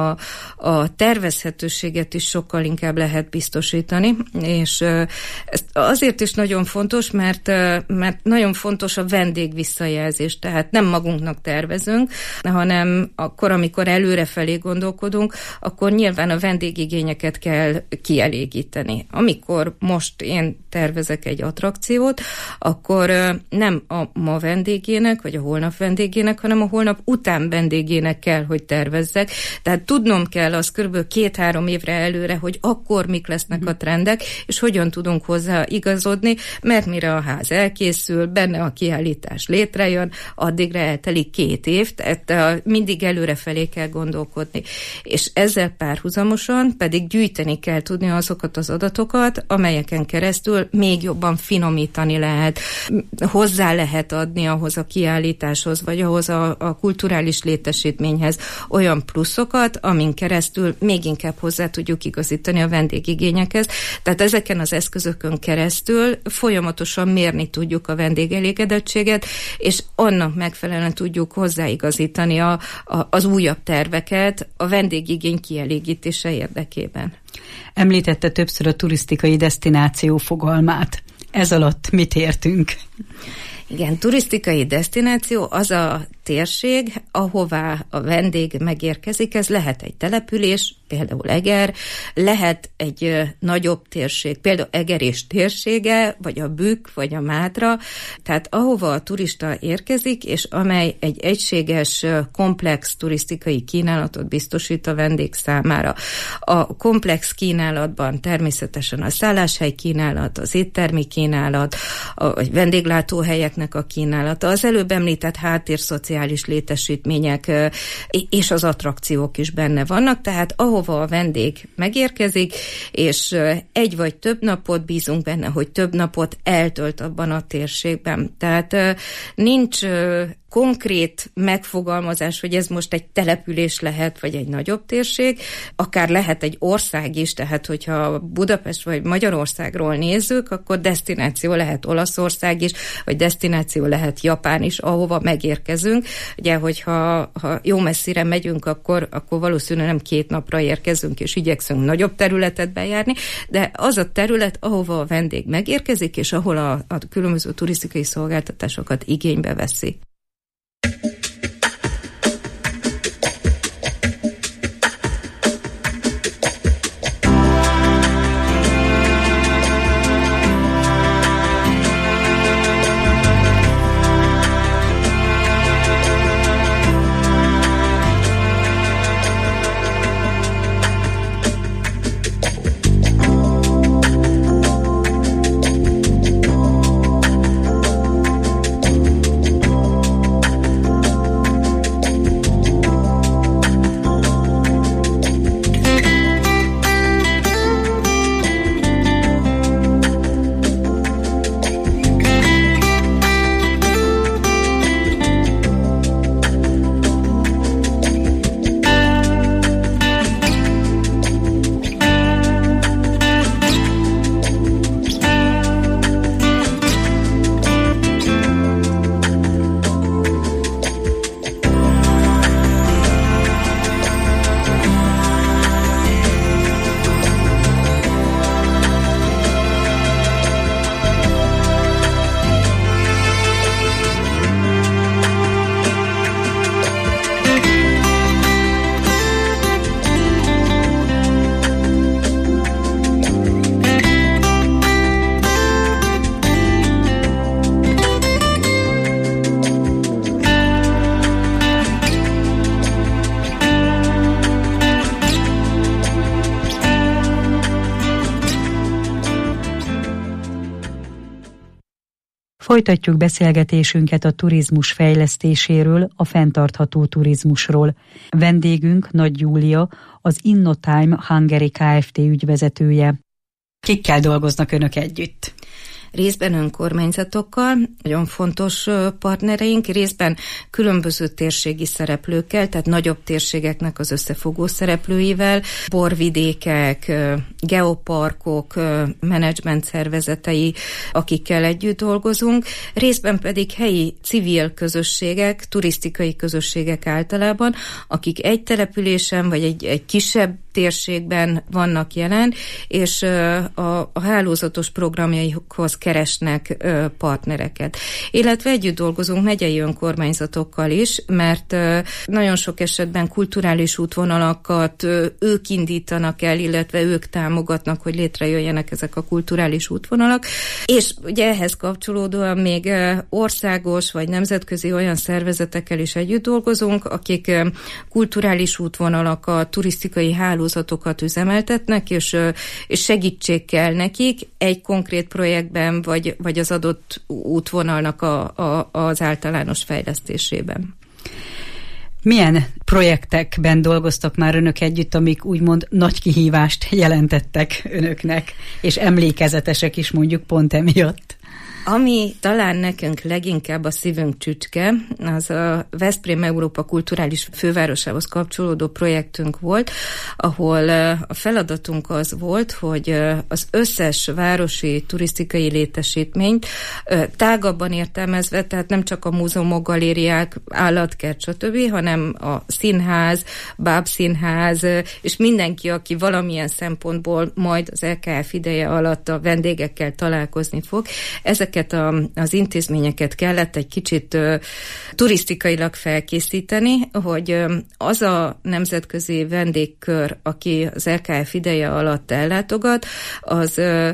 a tervezhetőséget is sokkal inkább lehet biztosítani, és ez azért is nagyon fontos, mert nagyon fontos a vendég visszajelzés, tehát nem magunknak tervezünk, hanem akkor, amikor előrefelé gondolkodunk, akkor nyilván a vendégigényeket kell kielégíteni. Amikor most én tervezek egy attrakciót, akkor nem a ma vendégének, vagy a holnap vendégének, hanem a holnap után vendégének kell, hogy tervezzek. Tehát tudnom kell az kb. 2-3 évre előre, hogy akkor mik lesznek a trendek, és hogyan tudunk hozzá igazodni, mert mire a ház elkészül, benne a kiállítás létrejön, addigra eltelik 2 év, tehát mindig előrefelé kell gondolkodni. És ezzel párhuzamosan pedig gyűjteni kell tudni azokat az adatokat, amelyeken keresztül még jobban finomítani lehet, hozzá lehet adni ahhoz a kiállításhoz, vagy ahhoz a kulturális létesítményhez olyan pluszokat, amin keresztül még inkább hozzá tudjuk igazítani a vendégigényekhez. Tehát ezeken az eszközökön keresztül folyamatosan mérni tudjuk a vendégelégedettséget, és annak megfelelően tudjuk hozzáigazítani az újabb terveket a vendégigény kielégítése érdekében. Említette többször a turisztikai desztináció fogalmát. Ez alatt mit értünk? Igen, turisztikai desztináció az a térség, ahová a vendég megérkezik. Ez lehet egy település, például Eger, lehet egy nagyobb térség, például Eger és térsége, vagy a Bükk, vagy a Mátra, tehát ahova a turista érkezik, és amely egy egységes, komplex turisztikai kínálatot biztosít a vendég számára. A komplex kínálatban természetesen a szálláshely kínálat, az éttermi kínálat, a vendéglátóhelyeknek a kínálata, az előbb említett háttérszociális szociális létesítmények és az attrakciók is benne vannak, tehát ahova a vendég megérkezik, és egy vagy több napot, bízunk benne, hogy több napot eltölt abban a térségben. Tehát nincs konkrét megfogalmazás, hogy ez most egy település lehet, vagy egy nagyobb térség, akár lehet egy ország is, tehát hogyha Budapest vagy Magyarországról nézzük, akkor desztináció lehet Olaszország is, vagy desztináció lehet Japán is, ahova megérkezünk. Ugye, hogyha jó messzire megyünk, akkor valószínűleg nem 2 napra érkezünk, és igyekszünk nagyobb területet bejárni, de az a terület, ahova a vendég megérkezik, és ahol a különböző turisztikai szolgáltatásokat igénybe veszi. Folytatjuk beszélgetésünket a turizmus fejlesztéséről, a fenntartható turizmusról. Vendégünk Nagy Júlia, az InnoTime Hungary Kft. Ügyvezetője. Kikkel dolgoznak önök együtt? Részben önkormányzatokkal, nagyon fontos partnereink, részben különböző térségi szereplőkkel, tehát nagyobb térségeknek az összefogó szereplőivel, borvidékek, geoparkok, menedzsment szervezetei, akikkel együtt dolgozunk, részben pedig helyi civil közösségek, turisztikai közösségek általában, akik egy településen vagy egy kisebb térségben vannak jelen, és a hálózatos programjaikhoz keresnek partnereket. Illetve együtt dolgozunk megyei önkormányzatokkal is, mert nagyon sok esetben kulturális útvonalakat ők indítanak el, illetve ők támogatnak, hogy létrejöjjenek ezek a kulturális útvonalak, és ugye ehhez kapcsolódóan még országos vagy nemzetközi olyan szervezetekkel is együtt dolgozunk, akik kulturális útvonalakat, turisztikai hálózatokat üzemeltetnek, és segítség kell nekik egy konkrét projektben, vagy az adott útvonalnak az általános fejlesztésében. Milyen projektekben dolgoztak már önök együtt, amik úgymond nagy kihívást jelentettek önöknek, és emlékezetesek is mondjuk pont emiatt? Ami talán nekünk leginkább a szívünk csücske, az a Veszprém Európa kulturális fővárosához kapcsolódó projektünk volt, ahol a feladatunk az volt, hogy az összes városi turisztikai létesítményt tágabban értelmezve, tehát nem csak a múzeumok, galériák, állatkert, stb., hanem a színház, bábszínház, és mindenki, aki valamilyen szempontból majd az LKF ideje alatt a vendégekkel találkozni fog, ezeket az intézményeket kellett egy kicsit turisztikailag felkészíteni, hogy az a nemzetközi vendégkör, aki az LKF ideje alatt ellátogat, az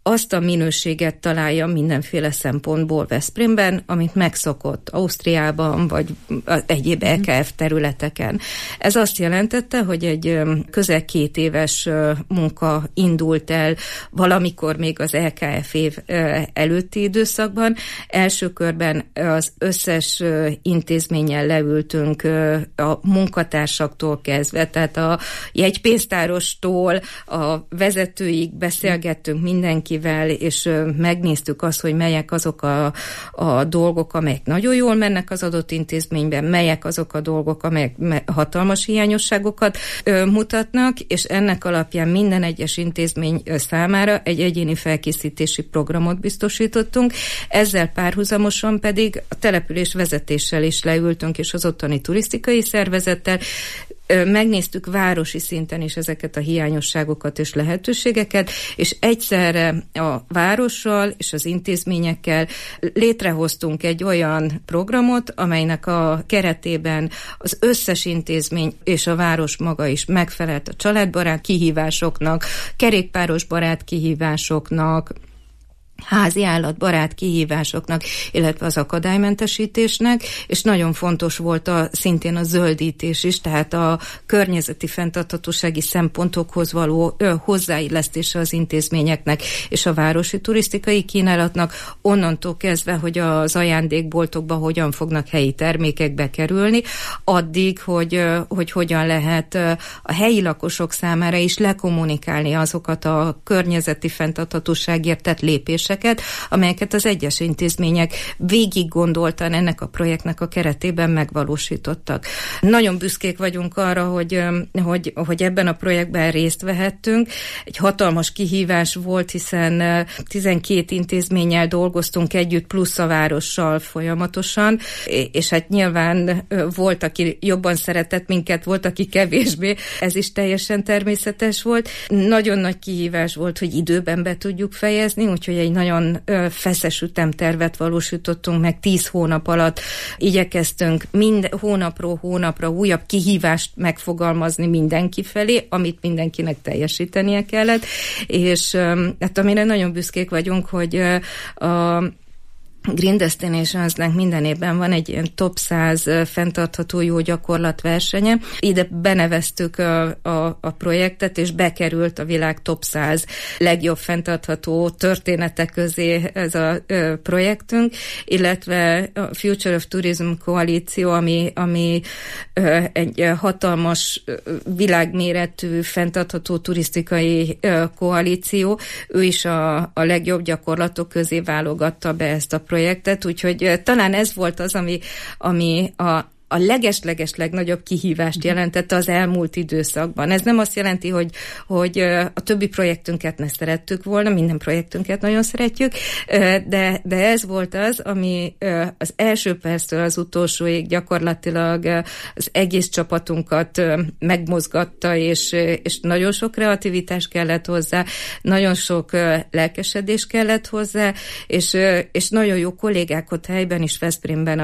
azt a minőséget találja mindenféle szempontból Veszprémben, amit megszokott Ausztriában, vagy egyéb LKF területeken. Ez azt jelentette, hogy egy közel 2 éves munka indult el valamikor még az LKF év előtti időszakban. Első körben az összes intézménnyel leültünk, a munkatársaktól kezdve, tehát a jegypénztárostól a vezetőig beszélgettünk mindenkivel, és megnéztük azt, hogy melyek azok a dolgok, amelyek nagyon jól mennek az adott intézményben, melyek azok a dolgok, amelyek hatalmas hiányosságokat mutatnak, és ennek alapján minden egyes intézmény számára egy egyéni felkészítési programot biztosítottunk. Ezzel párhuzamosan pedig a település vezetéssel is leültünk, és az ottani turisztikai szervezettel megnéztük városi szinten is ezeket a hiányosságokat és lehetőségeket, és egyszerre a várossal és az intézményekkel létrehoztunk egy olyan programot, amelynek a keretében az összes intézmény és a város maga is megfelelt a családbarát kihívásoknak, kerékpáros barát kihívásoknak, házi állatbarát kihívásoknak, illetve az akadálymentesítésnek, és nagyon fontos volt szintén a zöldítés is, tehát a környezeti fenntarthatósági szempontokhoz való hozzáillesztése az intézményeknek és a városi turisztikai kínálatnak, onnantól kezdve, hogy az ajándékboltokba hogyan fognak helyi termékek bekerülni, addig, hogy hogyan lehet a helyi lakosok számára is lekommunikálni azokat a környezeti fenntarthatóságért tett lépéseket, amelyeket az egyes intézmények végig gondoltan ennek a projektnek a keretében megvalósítottak. Nagyon büszkék vagyunk arra, hogy ebben a projektben részt vehettünk. Egy hatalmas kihívás volt, hiszen 12 intézménnyel dolgoztunk együtt, plusz a várossal folyamatosan, és hát nyilván volt, aki jobban szeretett minket, volt, aki kevésbé. Ez is teljesen természetes volt. Nagyon nagy kihívás volt, hogy időben be tudjuk fejezni, úgyhogy egy nagyon feszes ütemtervet valósítottunk meg, 10 hónap alatt igyekeztünk hónapról hónapra újabb kihívást megfogalmazni mindenki felé, amit mindenkinek teljesítenie kellett, és hát amire nagyon büszkék vagyunk, hogy a Green Destinationsnek minden évben van egy ilyen top 100 fenntartható jó gyakorlat versenye. Ide beneveztük a projektet, és bekerült a világ top 100 legjobb fenntartható történetek közé ez a projektünk, illetve a Future of Tourism koalíció, ami egy hatalmas világméretű fenntartható turisztikai koalíció. Ő is a legjobb gyakorlatok közé válogatta be ezt a projektet, úgyhogy talán ez volt az, ami a leges legnagyobb kihívást jelentette az elmúlt időszakban. Ez nem azt jelenti, hogy a többi projektünket ne szerettük volna, minden projektünket nagyon szeretjük, de ez volt az, ami az első perctől az utolsóig gyakorlatilag az egész csapatunkat megmozgatta, és nagyon sok kreativitás kellett hozzá, nagyon sok lelkesedés kellett hozzá, és nagyon jó kollégák ott helyben is Veszprémben,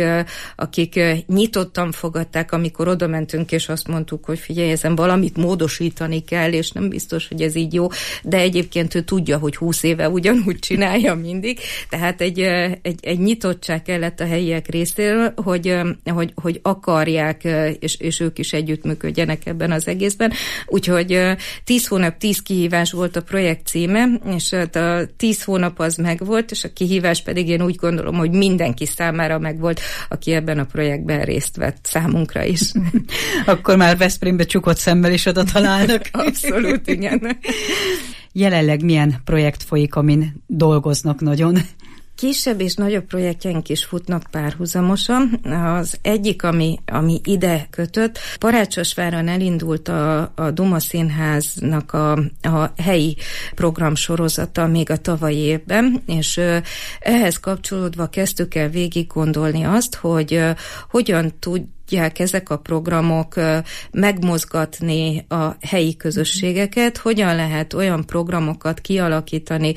akik nyitottan fogadták, amikor oda mentünk, és azt mondtuk, hogy figyelj, ezen valamit módosítani kell, és nem biztos, hogy ez így jó, de egyébként ő tudja, hogy 20 éve ugyanúgy csinálja mindig, tehát egy nyitottság kellett a helyiek részéről, hogy akarják, és ők is együttműködjenek ebben az egészben. Úgyhogy 10 hónap, 10 kihívás volt a projekt címe, és a 10 hónap az megvolt, és a kihívás pedig én úgy gondolom, hogy mindenki számára megvolt, aki ebben a projektben részt vett, számunkra is. Akkor már Veszprémbe csukott szemmel is oda találnak. Abszolút, igen. Jelenleg milyen projekt folyik, amin dolgoznak nagyon? Kisebb és nagyobb projektjeink is futnak párhuzamosan. Az egyik, ami ide kötött, Parácsosváron elindult a Duma Színháznak a helyi programsorozata még a tavalyi évben, és ehhez kapcsolódva kezdtük el végig gondolni azt, hogy hogyan tudják ezek a programok megmozgatni a helyi közösségeket, hogyan lehet olyan programokat kialakítani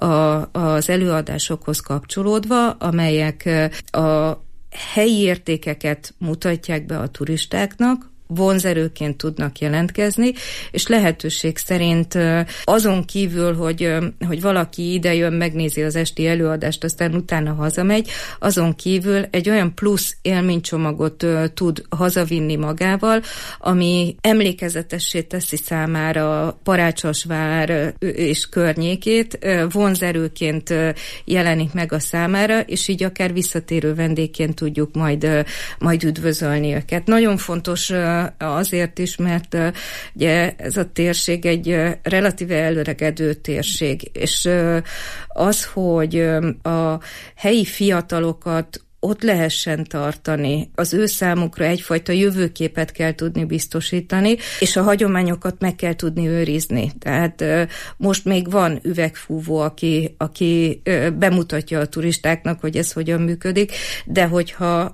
az előadásokhoz kapcsolódva, amelyek a helyi értékeket mutatják be a turistáknak, vonzerőként tudnak jelentkezni, és lehetőség szerint azon kívül, hogy valaki idejön, megnézi az esti előadást, aztán utána hazamegy, azon kívül egy olyan plusz élménycsomagot tud hazavinni magával, ami emlékezetessé teszi számára Parácsasvár és környékét, vonzerőként jelenik meg a számára, és így akár visszatérő vendégként tudjuk majd üdvözölni őket. Nagyon fontos azért is, mert ugye ez a térség egy relatíve előregedő térség, és az, hogy a helyi fiatalokat ott lehessen tartani, az ő számukra egyfajta jövőképet kell tudni biztosítani, és a hagyományokat meg kell tudni őrizni. Tehát most még van üvegfúvó, aki bemutatja a turistáknak, hogy ez hogyan működik, de hogyha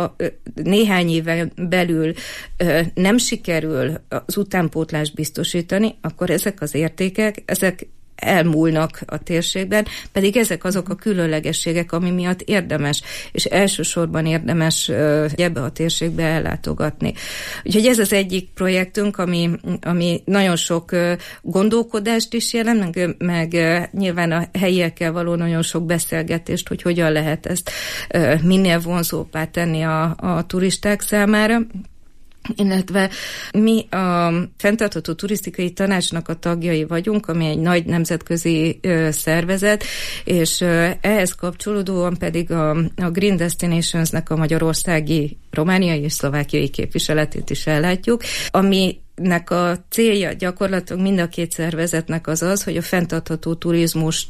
néhány éven belül nem sikerül az utánpótlást biztosítani, akkor ezek az értékek, ezek elmúlnak a térségben, pedig ezek azok a különlegességek, ami miatt érdemes, és elsősorban érdemes ebbe a térségbe ellátogatni. Úgyhogy ez az egyik projektünk, ami nagyon sok gondolkodást is jelent, meg nyilván a helyiekkel való nagyon sok beszélgetést, hogy hogyan lehet ezt minél vonzóbbá tenni a turisták számára. Illetve mi a Fenntartható Turisztikai Tanácsnak a tagjai vagyunk, ami egy nagy nemzetközi szervezet, és ehhez kapcsolódóan pedig a Green Destinations-nek a magyarországi, romániai és szlovákiai képviseletét is ellátjuk, aminek a célja gyakorlatilag mind a két szervezetnek az, hogy a fenntartható turizmust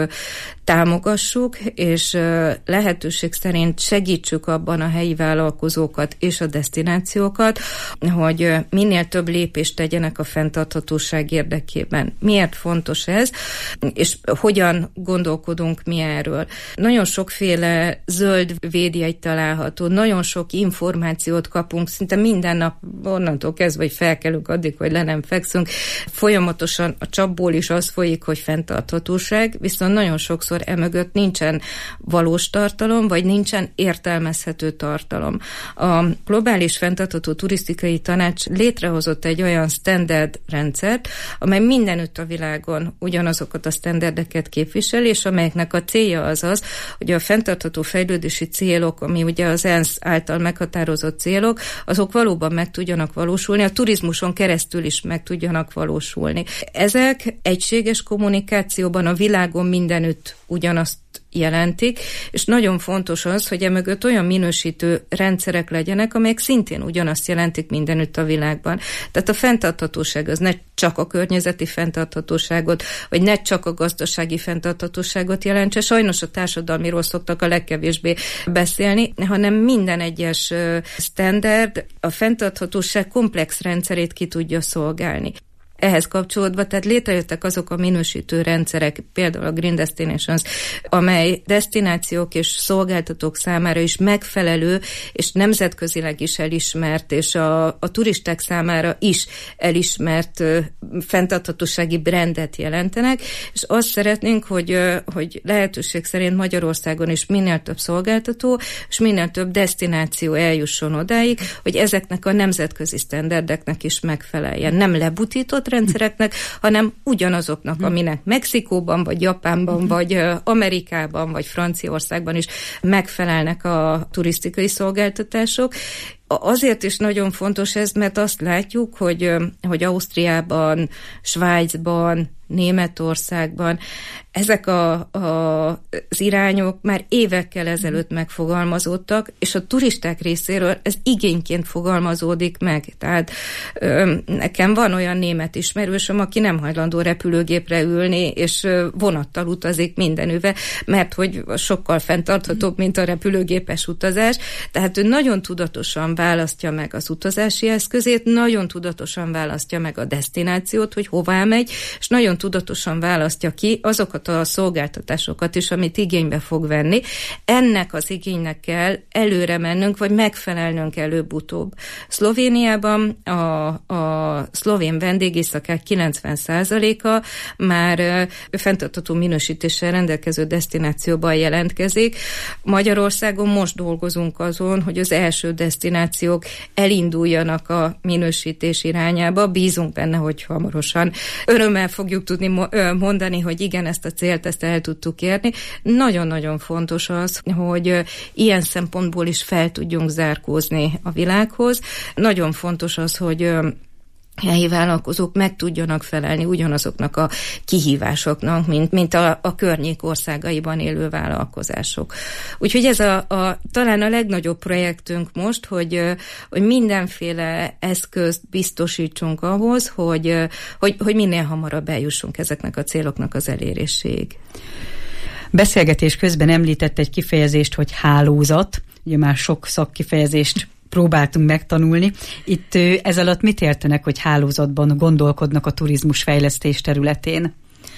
támogassuk, és lehetőség szerint segítsük abban a helyi vállalkozókat és a desztinációkat, hogy minél több lépést tegyenek a fenntarthatóság érdekében. Miért fontos ez, és hogyan gondolkodunk mi erről? Nagyon sokféle zöld védjegy található, nagyon sok információt kapunk, szinte minden nap onnantól kezdve, hogy felkelünk addig, hogy le nem fekszünk. Folyamatosan a csapból is az folyik, hogy fenntarthatóság, viszont nagyon sokszor emögött nincsen valós tartalom, vagy nincsen értelmezhető tartalom. A Globális Fenntartható Turisztikai Tanács létrehozott egy olyan standard rendszert, amely mindenütt a világon ugyanazokat a standardeket képvisel, és amelyeknek a célja az, hogy a fenntartható fejlődési célok, ami ugye az ENSZ által meghatározott célok, azok valóban meg tudjanak valósulni, a turizmuson keresztül is meg tudjanak valósulni. Ezek egységes kommunikációban a világon mindenütt ugyanazt jelentik, és nagyon fontos az, hogy emögött olyan minősítő rendszerek legyenek, amelyek szintén ugyanazt jelentik mindenütt a világban. Tehát a fenntarthatóság az ne csak a környezeti fenntarthatóságot, vagy ne csak a gazdasági fenntarthatóságot jelentse, sajnos a társadalmiról szoktak a legkevésbé beszélni, hanem minden egyes standard a fenntarthatóság komplex rendszerét ki tudja szolgálni. Ehhez kapcsolódva, tehát létrejöttek azok a minősítő rendszerek, például a Green Destinations, amely desztinációk és szolgáltatók számára is megfelelő, és nemzetközileg is elismert, és a turisták számára is elismert fenntarthatósági brandet jelentenek, és azt szeretnénk, hogy lehetőség szerint Magyarországon is minél több szolgáltató, és minél több desztináció eljusson odáig, hogy ezeknek a nemzetközi sztenderdeknek is megfeleljen. Nem lebutított rendszereknek, hanem ugyanazoknak, aminek Mexikóban, vagy Japánban, vagy Amerikában, vagy Franciaországban is megfelelnek a turisztikai szolgáltatások. Azért is nagyon fontos ez, mert azt látjuk, hogy Ausztriában, Svájcban, Németországban ezek az irányok már évekkel ezelőtt megfogalmazódtak, és a turisták részéről ez igényként fogalmazódik meg. Tehát nekem van olyan német ismerősöm, aki nem hajlandó repülőgépre ülni, és vonattal utazik mindenüve, mert hogy sokkal fenntarthatóbb, mint a repülőgépes utazás. Tehát ő nagyon tudatosan választja meg az utazási eszközét, nagyon tudatosan választja meg a desztinációt, hogy hová megy, és nagyon tudatosan választja ki azokat a szolgáltatásokat is, amit igénybe fog venni. Ennek az igénynek kell előre mennünk, vagy megfelelnünk előbb-utóbb. Szlovéniában a szlovén vendégészakák 90%-a már fenntartható minősítéssel rendelkező desztinációban jelentkezik. Magyarországon most dolgozunk azon, hogy az első desztinációk elinduljanak a minősítés irányába. Bízunk benne, hogy hamarosan örömmel fogjuk tudni mondani, hogy igen, ezt a célt, ezt el tudtuk érni. Nagyon-nagyon fontos az, hogy ilyen szempontból is fel tudjunk zárkózni a világhoz. Nagyon fontos az, hogy helyi vállalkozók meg tudjanak felelni ugyanazoknak a kihívásoknak, mint a környék országaiban élő vállalkozások. Úgyhogy ez talán a legnagyobb projektünk most, hogy mindenféle eszközt biztosítsunk ahhoz, hogy minél hamarabb eljussunk ezeknek a céloknak az eléréséig. Beszélgetés közben említett egy kifejezést, hogy hálózat. Ugye már sok szakkifejezést próbáltunk megtanulni. Itt ez alatt mit értenek, hogy hálózatban gondolkodnak a turizmusfejlesztés területén?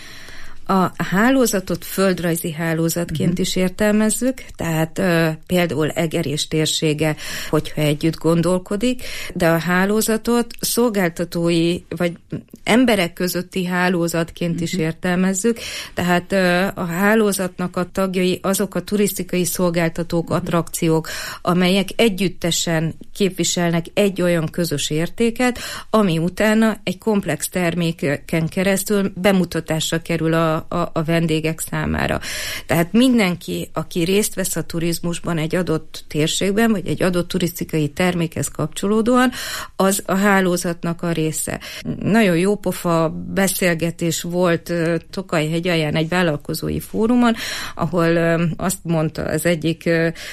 A hálózatot földrajzi hálózatként is értelmezzük, tehát például Eger és térsége, hogyha együtt gondolkodik, de a hálózatot szolgáltatói vagy emberek közötti hálózatként is értelmezzük, tehát a hálózatnak a tagjai azok a turisztikai szolgáltatók, attrakciók, amelyek együttesen képviselnek egy olyan közös értéket, ami utána egy komplex terméken keresztül bemutatásra kerül a vendégek számára. Tehát mindenki, aki részt vesz a turizmusban egy adott térségben, vagy egy adott turisztikai termékhez kapcsolódóan, az a hálózatnak a része. Nagyon jópofa beszélgetés volt Tokaj-hegyalján egy vállalkozói fórumon, ahol azt mondta az egyik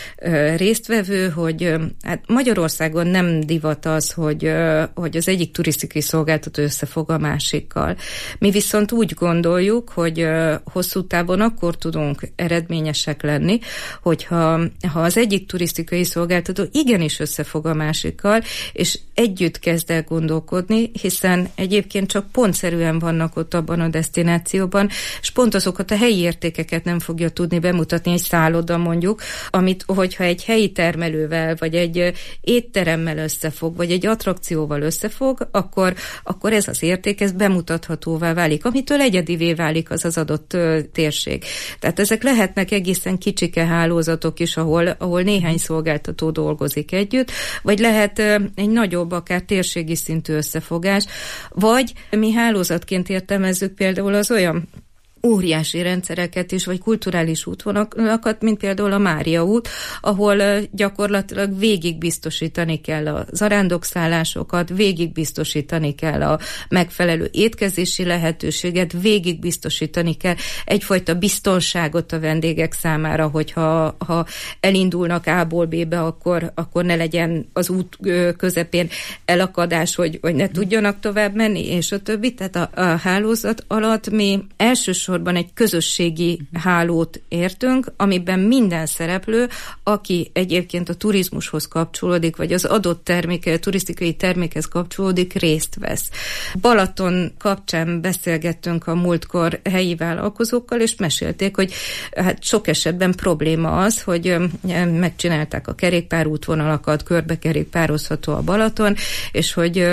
résztvevő, hogy hát Magyarországon nem divat az, hogy az egyik turisztikai szolgáltató összefog a másikkal. Mi viszont úgy gondoljuk, hogy hosszú távon akkor tudunk eredményesek lenni, hogyha az egyik turisztikai szolgáltató igenis összefog a másikkal, és együtt kezd el gondolkodni, hiszen egyébként csak pontszerűen vannak ott abban a desztinációban, és pont azokat a helyi értékeket nem fogja tudni bemutatni egy szálloda mondjuk, amit, hogyha egy helyi termelővel, vagy egy étteremmel összefog, vagy egy attrakcióval összefog, akkor ez az érték, ez bemutathatóvá válik, amitől egyedivé válik az adott térség. Tehát ezek lehetnek egészen kicsike hálózatok is, ahol néhány szolgáltató dolgozik együtt, vagy lehet egy nagyobb, akár térségi szintű összefogás, vagy mi hálózatként értelmezzük például az olyan óriási rendszereket is, vagy kulturális útvonalakat, mint például a Mária út, ahol gyakorlatilag végig biztosítani kell a zarándokszállásokat, végig biztosítani kell a megfelelő étkezési lehetőséget, végig biztosítani kell egyfajta biztonságot a vendégek számára, hogyha elindulnak A-ból B-be, akkor ne legyen az út közepén elakadás, hogy ne tudjanak tovább menni, és a többi. Tehát a hálózat alatt mi elsősorban egy közösségi hálót értünk, amiben minden szereplő, aki egyébként a turizmushoz kapcsolódik, vagy az adott turisztikai termékhez kapcsolódik, részt vesz. Balaton kapcsán beszélgettünk a múltkor helyi vállalkozókkal, és mesélték, hogy hát sok esetben probléma az, hogy megcsinálták a kerékpárútvonalakat, körbekerékpározható a Balaton, és hogy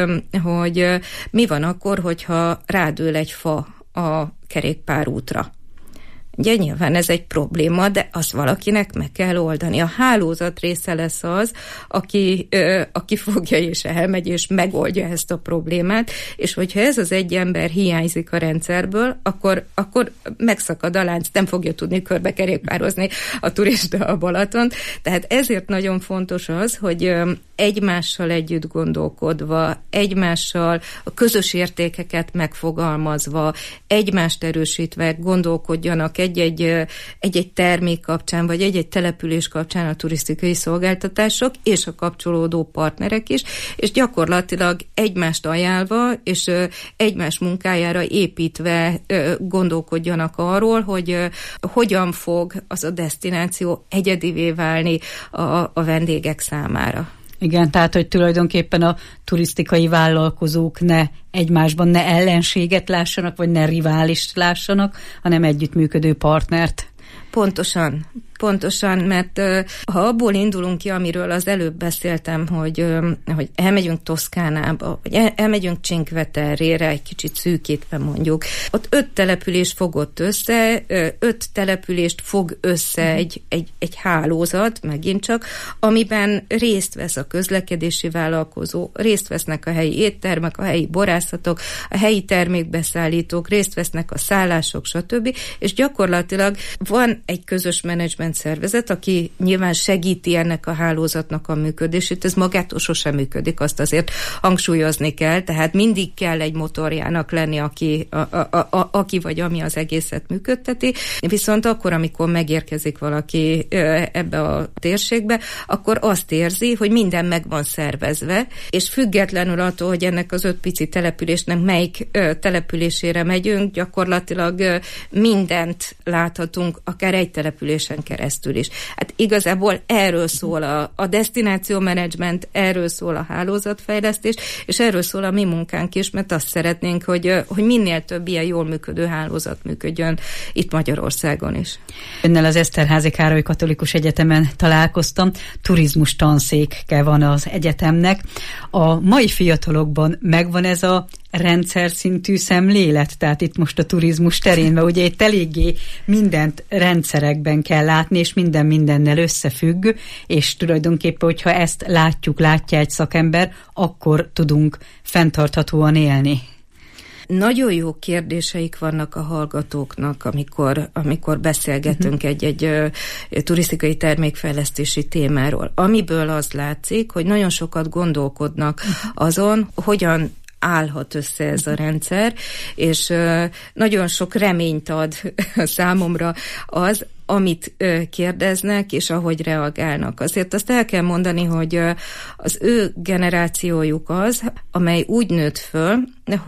mi van akkor, hogyha rádől egy fa a kerékpárútra. Ugye nyilván ez egy probléma, de azt valakinek meg kell oldani. A hálózat része lesz az, aki fogja és elmegy, és megoldja ezt a problémát, és hogyha ez az egy ember hiányzik a rendszerből, akkor megszakad a lánc, nem fogja tudni körbekerékpározni a turista a Balatont. Tehát ezért nagyon fontos az, hogy egymással együtt gondolkodva, egymással a közös értékeket megfogalmazva, egymást erősítve gondolkodjanak egy-egy termék kapcsán, vagy egy-egy település kapcsán a turisztikai szolgáltatások, és a kapcsolódó partnerek is, és gyakorlatilag egymást ajánlva, és egymás munkájára építve gondolkodjanak arról, hogy hogyan fog az a desztináció egyedivé válni a vendégek számára. Igen, tehát, hogy tulajdonképpen a turisztikai vállalkozók ne egymásban ne ellenséget lássanak, vagy ne riválist lássanak, hanem együttműködő partnert. Pontosan, mert ha abból indulunk ki, amiről az előbb beszéltem, hogy elmegyünk Toszkánába, vagy elmegyünk Cinque Terrére, egy kicsit szűkítve mondjuk, ott 5 település fogott össze, 5 települést fog össze egy hálózat, megint csak, amiben részt vesz a közlekedési vállalkozó, részt vesznek a helyi éttermek, a helyi borászatok, a helyi termékbeszállítók, részt vesznek a szállások, stb. És gyakorlatilag van egy közös menedzsment szervezet, aki nyilván segíti ennek a hálózatnak a működését. Ez magától sosem működik, azt azért hangsúlyozni kell, tehát mindig kell egy motorjának lenni, aki vagy ami az egészet működteti. Viszont akkor, amikor megérkezik valaki ebbe a térségbe, akkor azt érzi, hogy minden meg van szervezve, és függetlenül attól, hogy ennek az 5 pici településnek melyik településére megyünk, gyakorlatilag mindent láthatunk, akár egy településen keresztül is. Hát igazából erről szól a destináció menedzsment, erről szól a hálózatfejlesztés, és erről szól a mi munkánk is, mert azt szeretnénk, hogy minél több ilyen jól működő hálózat működjön itt Magyarországon is. Önnel az Eszterházy Károly Katolikus Egyetemen találkoztam, turizmus tanszéke van az egyetemnek. A mai fiatalokban megvan ez a rendszer szintű szemlélet, tehát itt most a turizmus terén, mert ugye itt eléggé mindent rendszerekben kell látni, és minden mindennel összefügg, és tulajdonképpen, hogyha ezt látja egy szakember, akkor tudunk fenntarthatóan élni. Nagyon jó kérdéseik vannak a hallgatóknak, amikor beszélgetünk egy turisztikai termékfejlesztési témáról, amiből az látszik, hogy nagyon sokat gondolkodnak azon, hogyan állhat össze ez a rendszer, és nagyon sok reményt ad számomra az, amit kérdeznek, és ahogy reagálnak. Azért azt el kell mondani, hogy az ő generációjuk az, amely úgy nőtt föl,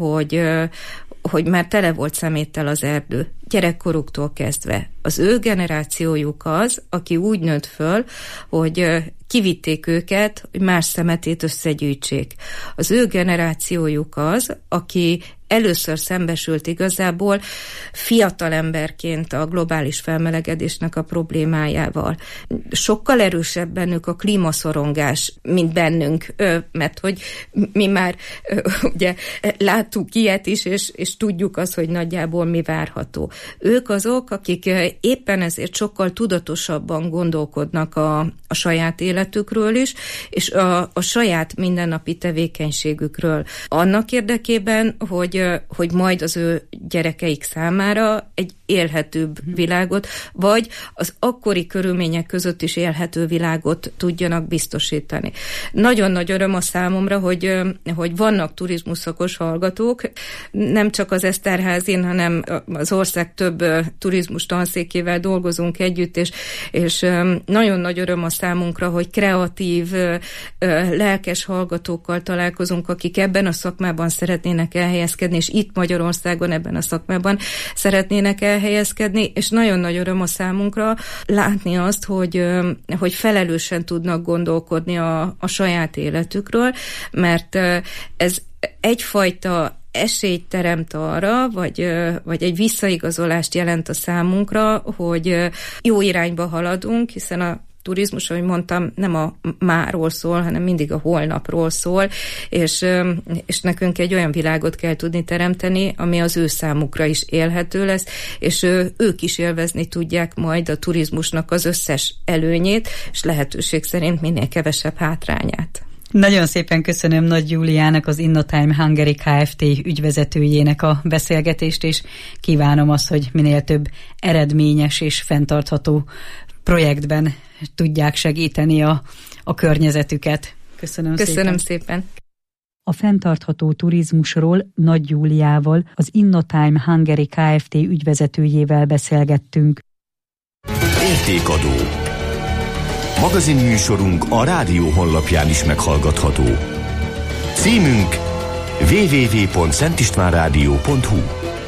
hogy már tele volt szeméttel az erdő, gyerekkoruktól kezdve. Az ő generációjuk az, aki úgy nőtt föl, hogy kivitték őket, hogy más szemetét összegyűjtsék. Az ő generációjuk az, aki először szembesült igazából fiatal emberként a globális felmelegedésnek a problémájával. Sokkal erősebb bennük a klímaszorongás, mint bennünk, mert hogy mi már ugye láttuk ilyet is, és tudjuk azt, hogy nagyjából mi várható. Ők azok, akik éppen ezért sokkal tudatosabban gondolkodnak a saját életükről is, és a saját mindennapi tevékenységükről. Annak érdekében, hogy majd az ő gyerekeik számára egy élhetőbb világot, vagy az akkori körülmények között is élhető világot tudjanak biztosítani. Nagyon nagy öröm a számomra, hogy vannak turizmus szakos hallgatók, nem csak az Eszterházin, hanem az ország több turizmus tanszékével dolgozunk együtt, és nagyon nagy öröm a számunkra, hogy kreatív, lelkes hallgatókkal találkozunk, akik ebben a szakmában szeretnének elhelyezkedni, és itt Magyarországon ebben a szakmában szeretnének elhelyezkedni, és nagyon nagy öröm a számunkra látni azt, hogy felelősen tudnak gondolkodni a saját életükről, mert ez egyfajta esélyt teremt arra, vagy egy visszaigazolást jelent a számunkra, hogy jó irányba haladunk, hiszen a turizmus, ahogy mondtam, nem a máról szól, hanem mindig a holnapról szól, és nekünk egy olyan világot kell tudni teremteni, ami az ő számukra is élhető lesz, és ők is élvezni tudják majd a turizmusnak az összes előnyét, és lehetőség szerint minél kevesebb hátrányát. Nagyon szépen köszönöm Nagy Júliának, az InnoTime Hungary Kft. Ügyvezetőjének a beszélgetést, és kívánom azt, hogy minél több eredményes és fenntartható projektben tudják segíteni a környezetüket. Köszönöm szépen. A fenntartható turizmusról Nagy Júliával, az InnoTime Hungary Kft. Ügyvezetőjével beszélgettünk. Értékadó. Magazinműsorunk a rádió honlapján is meghallgatható. Címünk www.szentistvánradio.hu.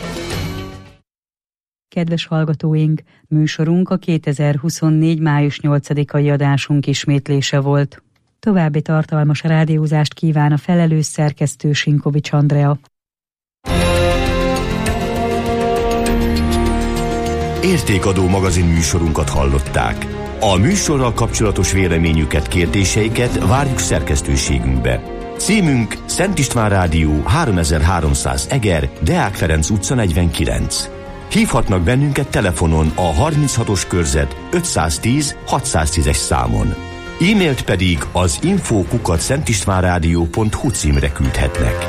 Kedves hallgatóink, műsorunk a 2024. május 8-ai adásunk ismétlése volt. További tartalmas rádiózást kíván a felelős szerkesztő Sinkovics Andrea. Értékadó magazin műsorunkat hallották. A műsorral kapcsolatos véleményüket, kérdéseiket várjuk szerkesztőségünkbe. Címünk Szent István Rádió 3300 Eger, Deák Ferenc utca 49. Hívhatnak bennünket telefonon a 36-os körzet 510 610-es számon. E-mailt pedig az info@szentistvánradio.hu címre küldhetnek.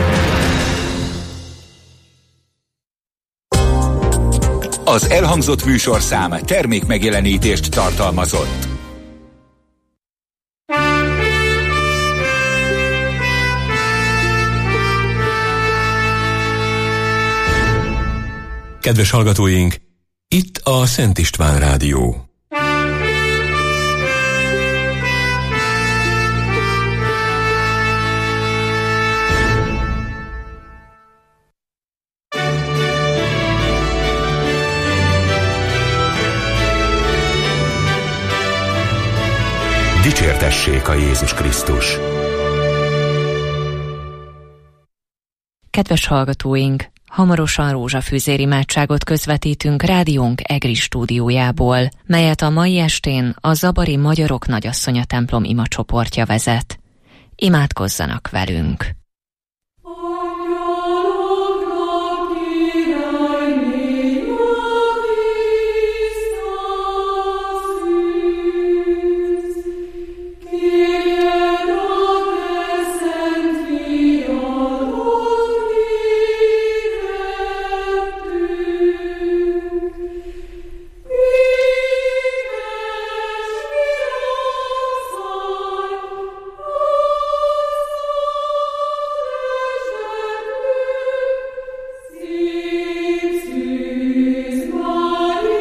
Az elhangzott műsorszám termékmegjelenítést tartalmazott. Kedves hallgatóink, itt a Szent István Rádió. Dicsértessék a Jézus Krisztus! Kedves hallgatóink! Hamarosan rózsafűzér imádságot közvetítünk rádiónk EGRI stúdiójából, melyet a mai estén a Zabari Magyarok Nagyasszonya templom imacsoportja vezet. Imádkozzanak velünk!